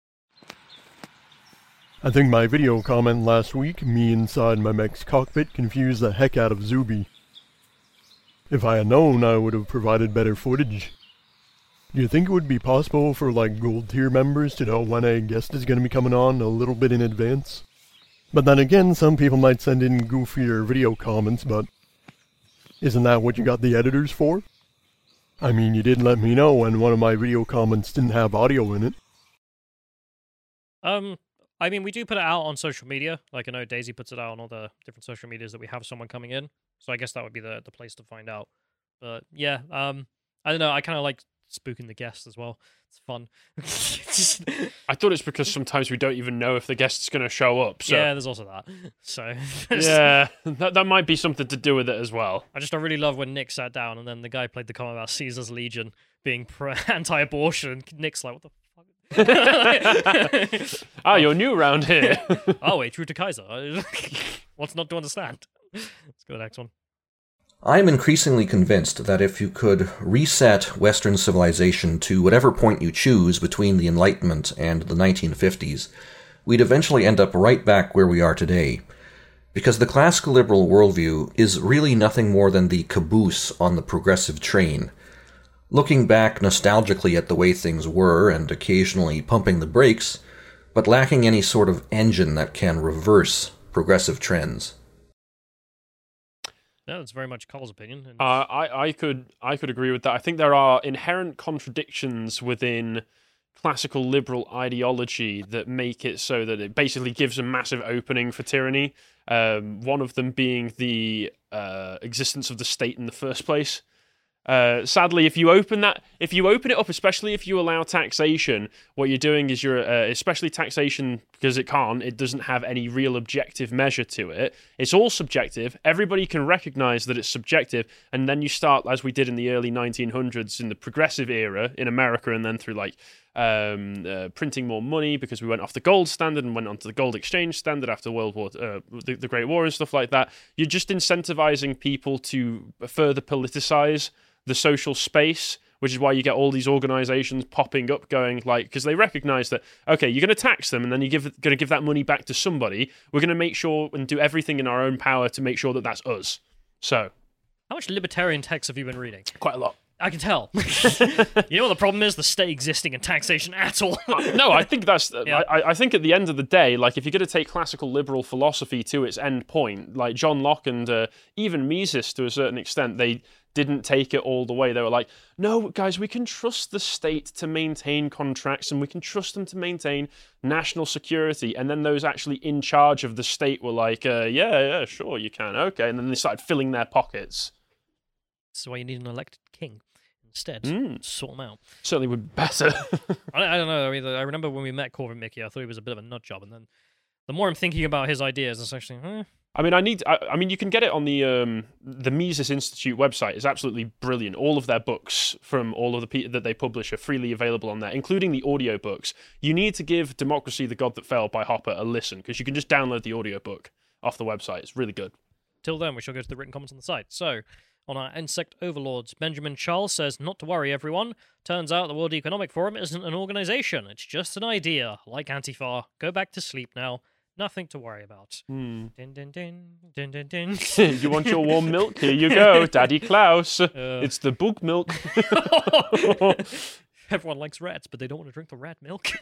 I think my video comment last week, me inside my mech's cockpit, confused the heck out of Zuby. If I had known, I would have provided better footage. Do you think it would be possible for, like, gold tier members to know when a guest is going to be coming on a little bit in advance? But then again, some people might send in goofier video comments, but isn't that what you got the editors for? I mean, you did let me know when one of my video comments didn't have audio in it. I mean, we do put it out on social media. Like, I know Daisy puts it out on all the different social medias that we have someone coming in. So I guess that would be the place to find out. But yeah, I don't know. I kind of like spooking the guests as well. It's fun. I thought it's because sometimes we don't even know if the guest's going to show up. So. Yeah, there's also that. So yeah, that might be something to do with it as well. I really love when Nick sat down and then the guy played the comment about Caesar's Legion being anti-abortion. Nick's like, what the fuck? You're new around here. Oh, wait, true to Kaiser. What's not to understand? Let's go to the next one. I am increasingly convinced that if you could reset Western civilization to whatever point you choose between the Enlightenment and the 1950s, we'd eventually end up right back where we are today. Because the classical liberal worldview is really nothing more than the caboose on the progressive train. Looking back nostalgically at the way things were and occasionally pumping the brakes, but lacking any sort of engine that can reverse progressive trends. Yeah, that's very much Cole's opinion. And... I could agree with that. I think there are inherent contradictions within classical liberal ideology that make it so that it basically gives a massive opening for tyranny. One of them being the existence of the state in the first place. Sadly, if you open it up, especially if you allow taxation, what you're doing is especially taxation, because it doesn't have any real objective measure to it. It's all subjective. Everybody can recognize that it's subjective, and then you start, as we did in the early 1900s in the progressive era in America, and then through printing more money because we went off the gold standard and went onto the gold exchange standard after the Great War and stuff like that. You're just incentivizing people to further politicize the social space, which is why you get all these organizations popping up going because they recognize that, okay, you're going to tax them and then you're going to give that money back to somebody. We're going to make sure and do everything in our own power to make sure that that's us. So, how much libertarian text have you been reading? Quite a lot. I can tell. You know what the problem is? The state existing in taxation at all. No, I think that's... Yeah. I think at the end of the day, if you're going to take classical liberal philosophy to its end point, like John Locke and even Mises to a certain extent, they didn't take it all the way. They were like, no, guys, we can trust the state to maintain contracts and we can trust them to maintain national security. And then those actually in charge of the state were like, yeah, sure, you can. Okay. And then they started filling their pockets. That's why you need an elected king. Instead, sort them out. Certainly would be better. I don't know. I mean, I remember when we met Corvin Mickey, I thought he was a bit of a nut job, and then the more I'm thinking about his ideas, it's actually. I mean, you can get it on the Mises Institute website. It's absolutely brilliant. All of their books from all of the people that they publish are freely available on there, including the audiobooks. You need to give Democracy: The God That Fell by Hopper a listen, because you can just download the audiobook off the website. It's really good. Till then, we shall go to the written comments on the site. So, on our insect overlords, Benjamin Charles says, not to worry, everyone. Turns out the World Economic Forum isn't an organization. It's just an idea, like Antifa. Go back to sleep now. Nothing to worry about. Din, din, din, din, din, din. You want your warm milk? Here you go, Daddy Klaus. It's the bug milk. Everyone likes rats, but they don't want to drink the rat milk.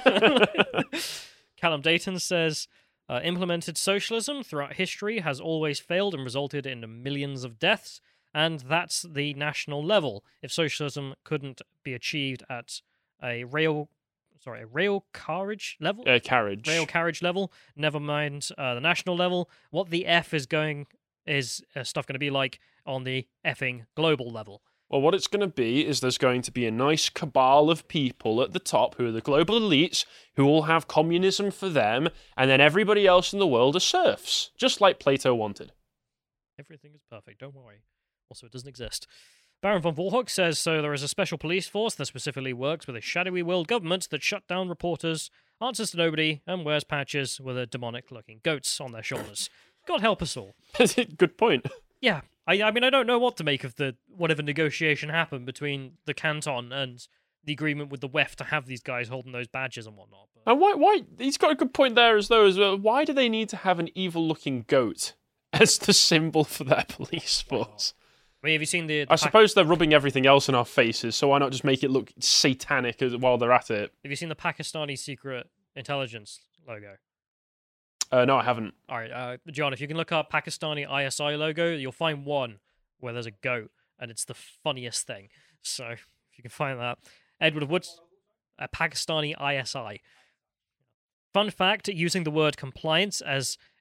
Callum Dayton says, implemented socialism throughout history has always failed and resulted in millions of deaths. And that's the national level. If socialism couldn't be achieved at a rail carriage level? Rail carriage level, never mind the national level. What the F is stuff going to be like on the effing global level? Well, what it's going to be is there's going to be a nice cabal of people at the top who are the global elites who all have communism for them, and then everybody else in the world are serfs, just like Plato wanted. Everything is perfect, don't worry. Also, it doesn't exist. Baron von Volhoek says, so there is a special police force that specifically works with a shadowy world government that shut down reporters, answers to nobody, and wears patches with a demonic-looking goats on their shoulders. God help us all. Good point. Yeah, I mean, I don't know what to make of whatever negotiation happened between the Canton and the agreement with the WEF to have these guys holding those badges and whatnot. But... And why? He's got a good point there as well. Why do they need to have an evil-looking goat as the symbol for their police force? I mean, have you seen the I suppose they're rubbing everything else in our faces, so why not just make it look satanic while they're at it? Have you seen the Pakistani secret intelligence logo? No, I haven't. All right, John, if you can look up Pakistani ISI logo, you'll find one where there's a goat, and it's the funniest thing. So, if you can find that. Edward Woods, Pakistani ISI. Fun fact, using the word compliance as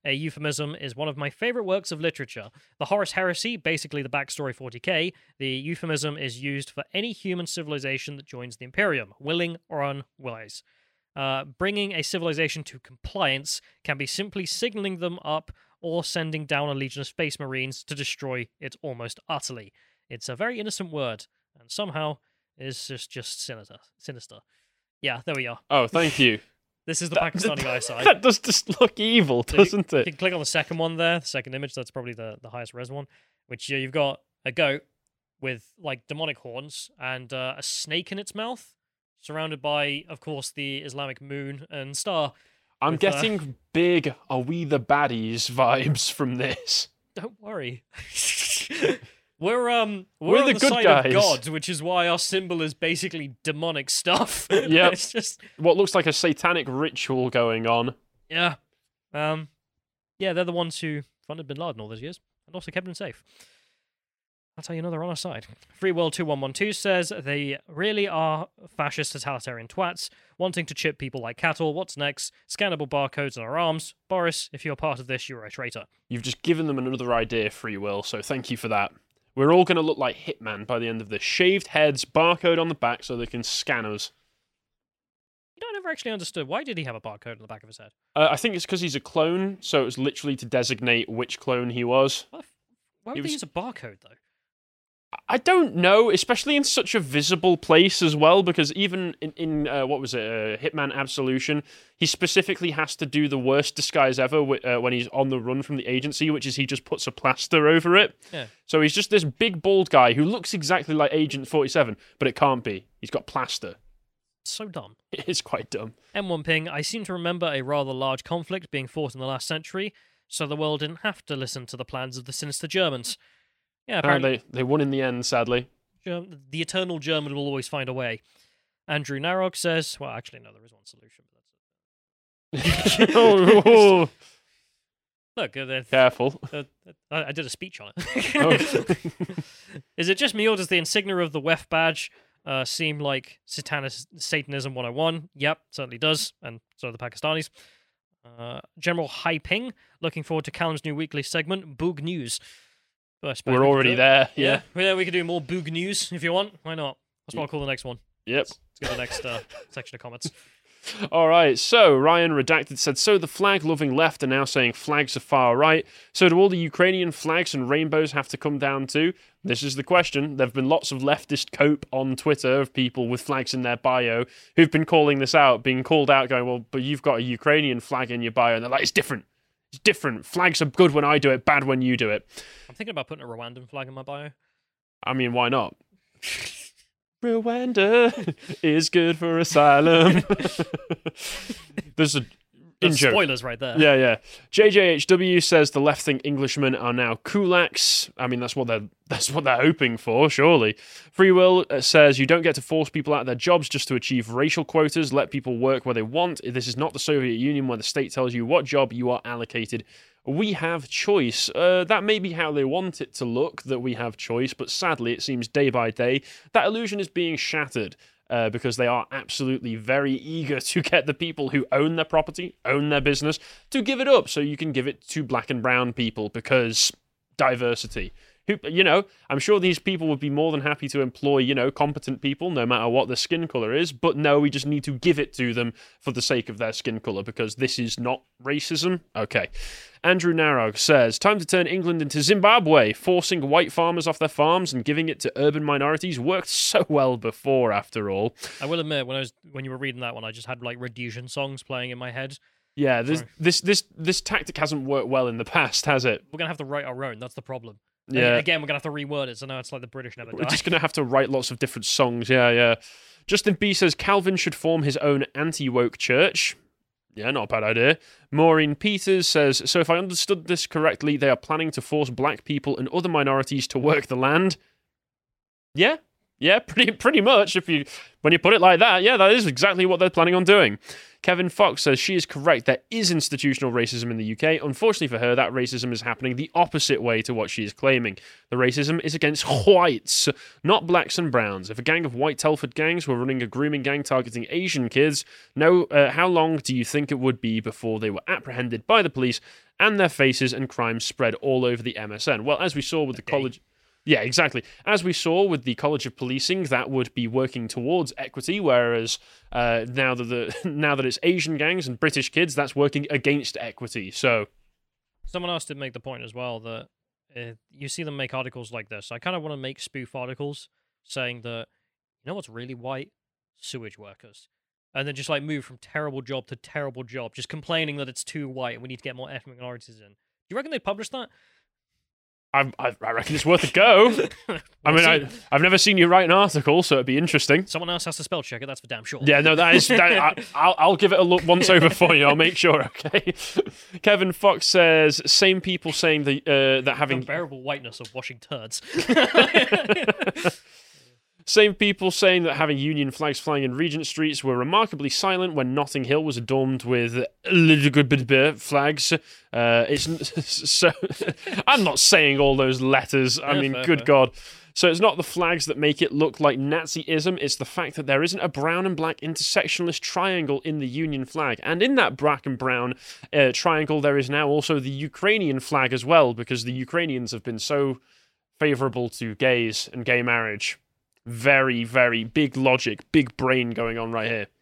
a euphemism is one of my favorite works of literature. The Horus Heresy, basically the backstory 40k, the euphemism is used for any human civilization that joins the Imperium, willing or unwise. Bringing a civilization to compliance can be simply signaling them up or sending down a legion of space marines to destroy it almost utterly. It's a very innocent word, and somehow is just sinister. Yeah, there we are. Oh, thank you. This is the Pakistani guy side. That does just look evil, doesn't You it? can click on the second one there, the second image. That's probably the highest res one, which you've got a goat with like demonic horns and a snake in its mouth, surrounded by, of course, the Islamic moon and star. I'm with, getting big "Are we the baddies" vibes from this. Don't worry. We're on the the good side guys. of God, which is why our symbol is basically demonic stuff. Yep. It's just What looks like a satanic ritual going on. yeah. Yeah, they're the ones who funded Bin Laden all those years and also kept him safe. That's how you know they're on our side. Free World 2112 says they really are fascist totalitarian twats, wanting to chip people like cattle. What's next? Scannable barcodes on our arms. Boris, if you're part of this, you're a traitor. You've just given them another idea, Free Will, so thank you for that. We're all going to look like Hitman by the end of this. Shaved heads, barcode on the back so they can scan us. You know, I never actually understood. Why did he have a barcode on the back of his head? I think it's because he's a clone, so it was literally to designate which clone he was. Why would they use a barcode, though? I don't know, especially in such a visible place as well, because even in what was it, Hitman Absolution, he specifically has to do the worst disguise ever when he's on the run from the agency, which is he just puts a plaster over it. Yeah. So he's just this big bald guy who looks exactly like Agent 47, but it can't be. He's got plaster. So dumb. It is quite dumb. M1 Ping, I seem to remember a rather large conflict being fought in the last century, so the world didn't have to listen to the plans of the sinister Germans. Yeah, apparently They won in the end, sadly. the eternal German will always find a way. Andrew Narok says, well, actually, no, there is one solution, but that's it. Oh. Look, Careful. I did a speech on it. Is it just me, or does the insignia of the WEF badge seem like Satanism 101? Yep, certainly does, and so do the Pakistanis. General Hai Ping, looking forward to Callum's new weekly segment, Boog News. So I suppose We're we could already do it. there, yeah. We could do more Boog News if you want. Why not? That's what I'll call the next one. Yep. Let's go to the next section of comments. All right, so Ryan Redacted said, so the flag-loving left are now saying flags are far right. So do all the Ukrainian flags and rainbows have to come down too? This is the question. There have been lots of leftist cope on Twitter of people with flags in their bio who've been calling this out, being called out, going, well, but you've got a Ukrainian flag in your bio. And they're like, it's different. It's different. Flags are good when I do it, bad when you do it. I'm thinking about putting a Rwandan flag in my bio. I mean, why not? Rwanda is good for asylum. There's a in-joke. Spoilers right there. Yeah. JJHW says the left think Englishmen are now kulaks. I mean, that's what they're hoping for, surely. Free Will says you don't get to force people out of their jobs just to achieve racial quotas. Let people work where they want. This is not the Soviet Union where the state tells you what job you are allocated. We have choice. That may be how they want it to look, that we have choice, but sadly it seems day by day that illusion is being shattered because they are absolutely very eager to get the people who own their property, own their business, to give it up so you can give it to black and brown people because diversity. I'm sure these people would be more than happy to employ, competent people, no matter what their skin colour is, but no, we just need to give it to them for the sake of their skin colour, because this is not racism. Okay. Andrew Narog says, time to turn England into Zimbabwe. Forcing white farmers off their farms and giving it to urban minorities worked so well before, after all. I will admit, when you were reading that one, I just had like Rhodesian songs playing in my head. Yeah, this tactic hasn't worked well in the past, has it? We're going to have to write our own, that's the problem. Yeah. Again, we're going to have to reword it, so now it's like the British never die. We're just going to have to write lots of different songs, yeah. Justin B says, Calvin should form his own anti-woke church. Yeah, not a bad idea. Maureen Peters says, so if I understood this correctly, they are planning to force black people and other minorities to work the land. Yeah, Yeah, pretty much. When you put it like that, yeah, that is exactly what they're planning on doing. Kevin Fox says she is correct. There is institutional racism in the UK. Unfortunately for her, that racism is happening the opposite way to what she is claiming. The racism is against whites, not blacks and browns. If a gang of white Telford gangs were running a grooming gang targeting Asian kids, how long do you think it would be before they were apprehended by the police and their faces and crimes spread all over the MSN? Well, as we saw with the college... Yeah, exactly. As we saw with the College of Policing, that would be working towards equity, whereas now that it's Asian gangs and British kids, that's working against equity. So, someone else did make the point as well that you see them make articles like this. I kind of want to make spoof articles saying that, you know what's really white? Sewage workers. And then just like move from terrible job to terrible job, just complaining that it's too white and we need to get more ethnic minorities in. Do you reckon they'd publish that? I reckon it's worth a go. I mean, I've never seen you write an article, so it'd be interesting. Someone else has to spell check it, that's for damn sure. Yeah, no, I'll give it a look once over for you. I'll make sure, okay? Kevin Fox says, same people saying that having... Unbearable whiteness of washing turds. Same people saying that having Union flags flying in Regent Streets were remarkably silent when Notting Hill was adorned with flags. So I'm not saying all those letters. I mean, good God. So it's not the flags that make it look like Nazism. It's the fact that there isn't a brown and black intersectionalist triangle in the Union flag. And in that black and brown triangle, there is now also the Ukrainian flag as well, because the Ukrainians have been so favourable to gays and gay marriage. Very, very big logic, big brain going on right here.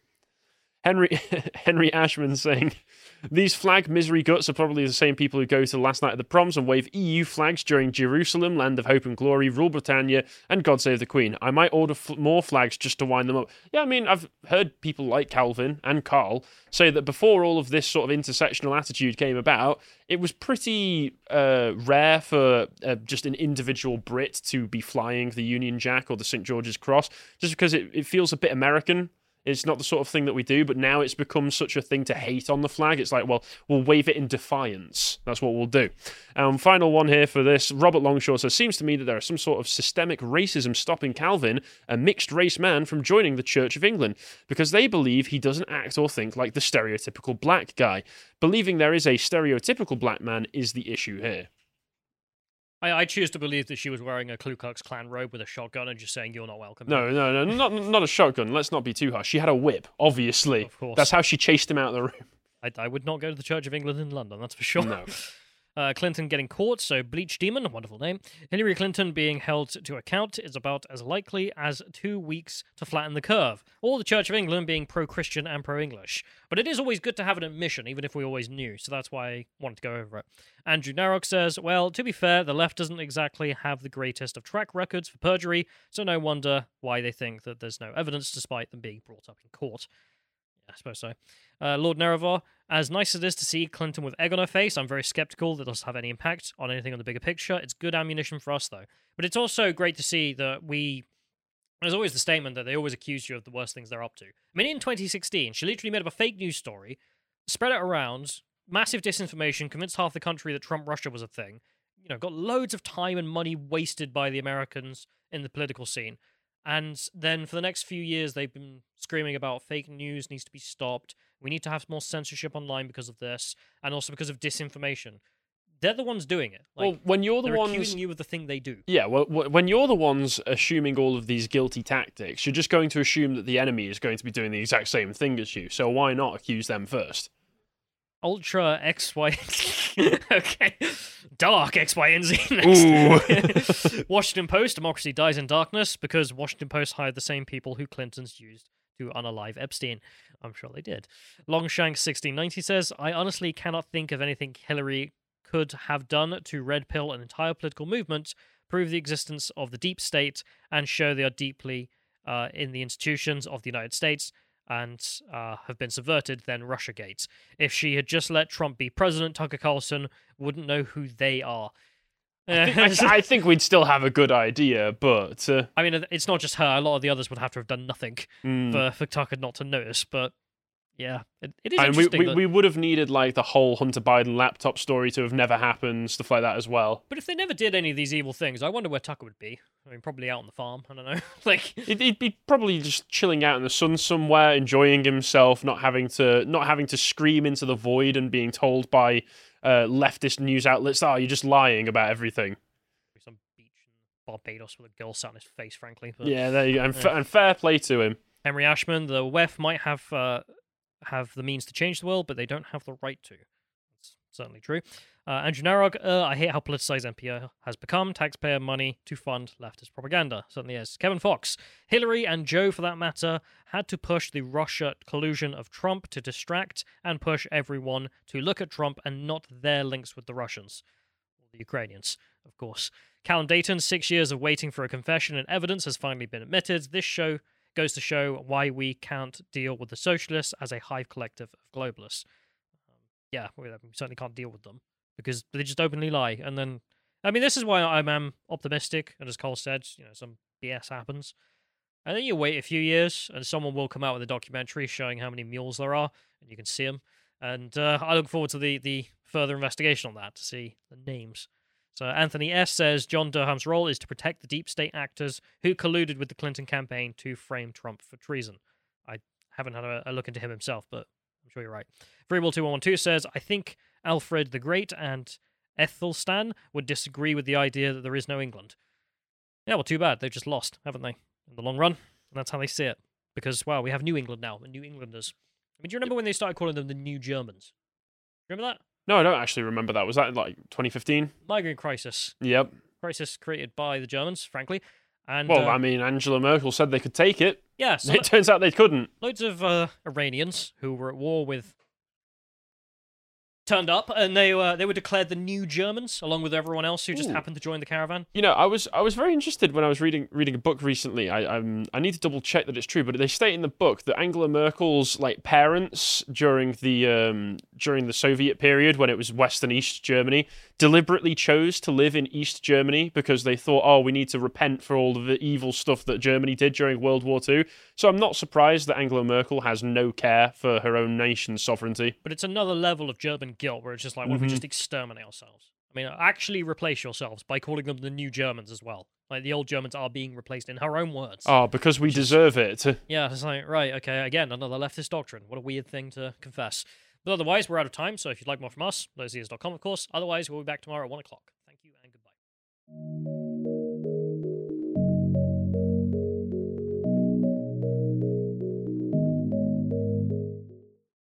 Henry Ashman saying, these flag misery guts are probably the same people who go to last night at the proms and wave EU flags during Jerusalem, Land of Hope and Glory, Rule Britannia, and God Save the Queen. I might order more flags just to wind them up. Yeah, I mean, I've heard people like Calvin and Carl say that before all of this sort of intersectional attitude came about, it was pretty rare for just an individual Brit to be flying the Union Jack or the St. George's Cross, just because it feels a bit American. It's not the sort of thing that we do, but now it's become such a thing to hate on the flag. It's like, well, we'll wave it in defiance. That's what we'll do. Final one here for this. Robert Longshaw says, seems to me that there is some sort of systemic racism stopping Calvin, a mixed-race man, from joining the Church of England, because they believe he doesn't act or think like the stereotypical black guy. Believing there is a stereotypical black man is the issue here. I choose to believe that she was wearing a Ku Klux Klan robe with a shotgun and just saying, you're not welcome. No, not a shotgun. Let's not be too harsh. She had a whip, obviously. Of course. That's how she chased him out of the room. I would not go to the Church of England in London, that's for sure. No. Clinton getting caught, so Bleach Demon, a wonderful name. Hillary Clinton being held to account is about as likely as 2 weeks to flatten the curve. Or the Church of England being pro-Christian and pro-English. But it is always good to have an admission, even if we always knew, so that's why I wanted to go over it. Andrew Narok says, well, to be fair, the left doesn't exactly have the greatest of track records for perjury, so no wonder why they think that there's no evidence despite them being brought up in court. I suppose so. Lord Nerevar, as nice as it is to see Clinton with egg on her face, I'm very skeptical that it'll have any impact on anything on the bigger picture. It's good ammunition for us, though. But it's also great to see that there's always the statement that they always accuse you of the worst things they're up to. I mean, in 2016, she literally made up a fake news story, spread it around, massive disinformation, convinced half the country that Trump-Russia was a thing, got loads of time and money wasted by the Americans in the political scene. And then for the next few years, they've been screaming about fake news needs to be stopped. We need to have more censorship online because of this, and also because of disinformation. They're the ones doing it. Well, when you're the ones accusing you of the thing they do. Yeah, well, when you're the ones assuming all of these guilty tactics, you're just going to assume that the enemy is going to be doing the exact same thing as you. So why not accuse them first? Ultra XY... okay. Dark XYNZ next. Ooh. Washington Post, democracy dies in darkness because Washington Post hired the same people who Clinton's used to unalive Epstein. I'm sure they did. Longshank 1690 says, I honestly cannot think of anything Hillary could have done to red pill an entire political movement, prove the existence of the deep state, and show they are deeply in the institutions of the United States and have been subverted, then Russiagate. If she had just let Trump be president, Tucker Carlson wouldn't know who they are. I think we'd still have a good idea, but... I mean, it's not just her. A lot of the others would have to have done nothing for Tucker not to notice, but Yeah, it is And interesting. we would have needed like the whole Hunter Biden laptop story to have never happened, stuff like that as well. But if they never did any of these evil things, I wonder where Tucker would be. I mean, probably out on the farm. I don't know. Like He'd be probably just chilling out in the sun somewhere, enjoying himself, not having to scream into the void and being told by leftist news outlets, "Oh, you're just lying about everything." some beach in Barbados with a girl sat on his face, frankly. But, Yeah, there you go. And fair play to him. Henry Ashman, the WEF might have the means to change the world, but they don't have the right to. That's certainly true. Andrew Narog, I hate how politicized NPR has become. Taxpayer money to fund leftist propaganda. Certainly is. Kevin Fox, Hillary and Joe, for that matter, had to push the Russia collusion of Trump to distract and push everyone to look at Trump and not their links with the Russians. Or the Ukrainians, of course. Callum Dayton, 6 years of waiting for a confession and evidence has finally been admitted. This show goes to show why we can't deal with the socialists as a hive collective of globalists. Yeah, we certainly can't deal with them because they just openly lie. And then, I mean, this is why I'm optimistic. And as Cole said, some BS happens. And then you wait a few years and someone will come out with a documentary showing how many mules there are and you can see them. And I look forward to the further investigation on that to see the names. So Anthony S. says John Durham's role is to protect the deep state actors who colluded with the Clinton campaign to frame Trump for treason. I haven't had a look into him himself, but I'm sure you're right. Freewall2112 says, I think Alfred the Great and Ethelstan would disagree with the idea that there is no England. Yeah, well, too bad. They've just lost, haven't they, in the long run? And that's how they see it. Because, wow, we have New England now, and New Englanders. I mean, do you remember when they started calling them the New Germans? Remember that? No, I don't actually remember that. Was that like 2015? Migrant crisis. Yep. Crisis created by the Germans, frankly. And well, I mean, Angela Merkel said they could take it. Yeah, so it turns out they couldn't. Loads of Iranians who were at war with turned up, and they were declared the New Germans, along with everyone else who just happened to join the caravan. I was very interested when I was reading a book recently. I need to double check that it's true, but they state in the book that Angela Merkel's parents during the Soviet period, when it was West and East Germany, deliberately chose to live in East Germany because they thought, oh, we need to repent for all of the evil stuff that Germany did during World War II. So I'm not surprised that Angela Merkel has no care for her own nation's sovereignty. But it's another level of German guilt where it's just like, what if we just exterminate ourselves? I mean, actually replace yourselves by calling them the New Germans as well. Like, the old Germans are being replaced in her own words. Oh, because we deserve it. Yeah, it's like, right, okay, again, another leftist doctrine. What a weird thing to confess. But otherwise, we're out of time, so if you'd like more from us, losears.com, of course. Otherwise, we'll be back tomorrow at 1 o'clock.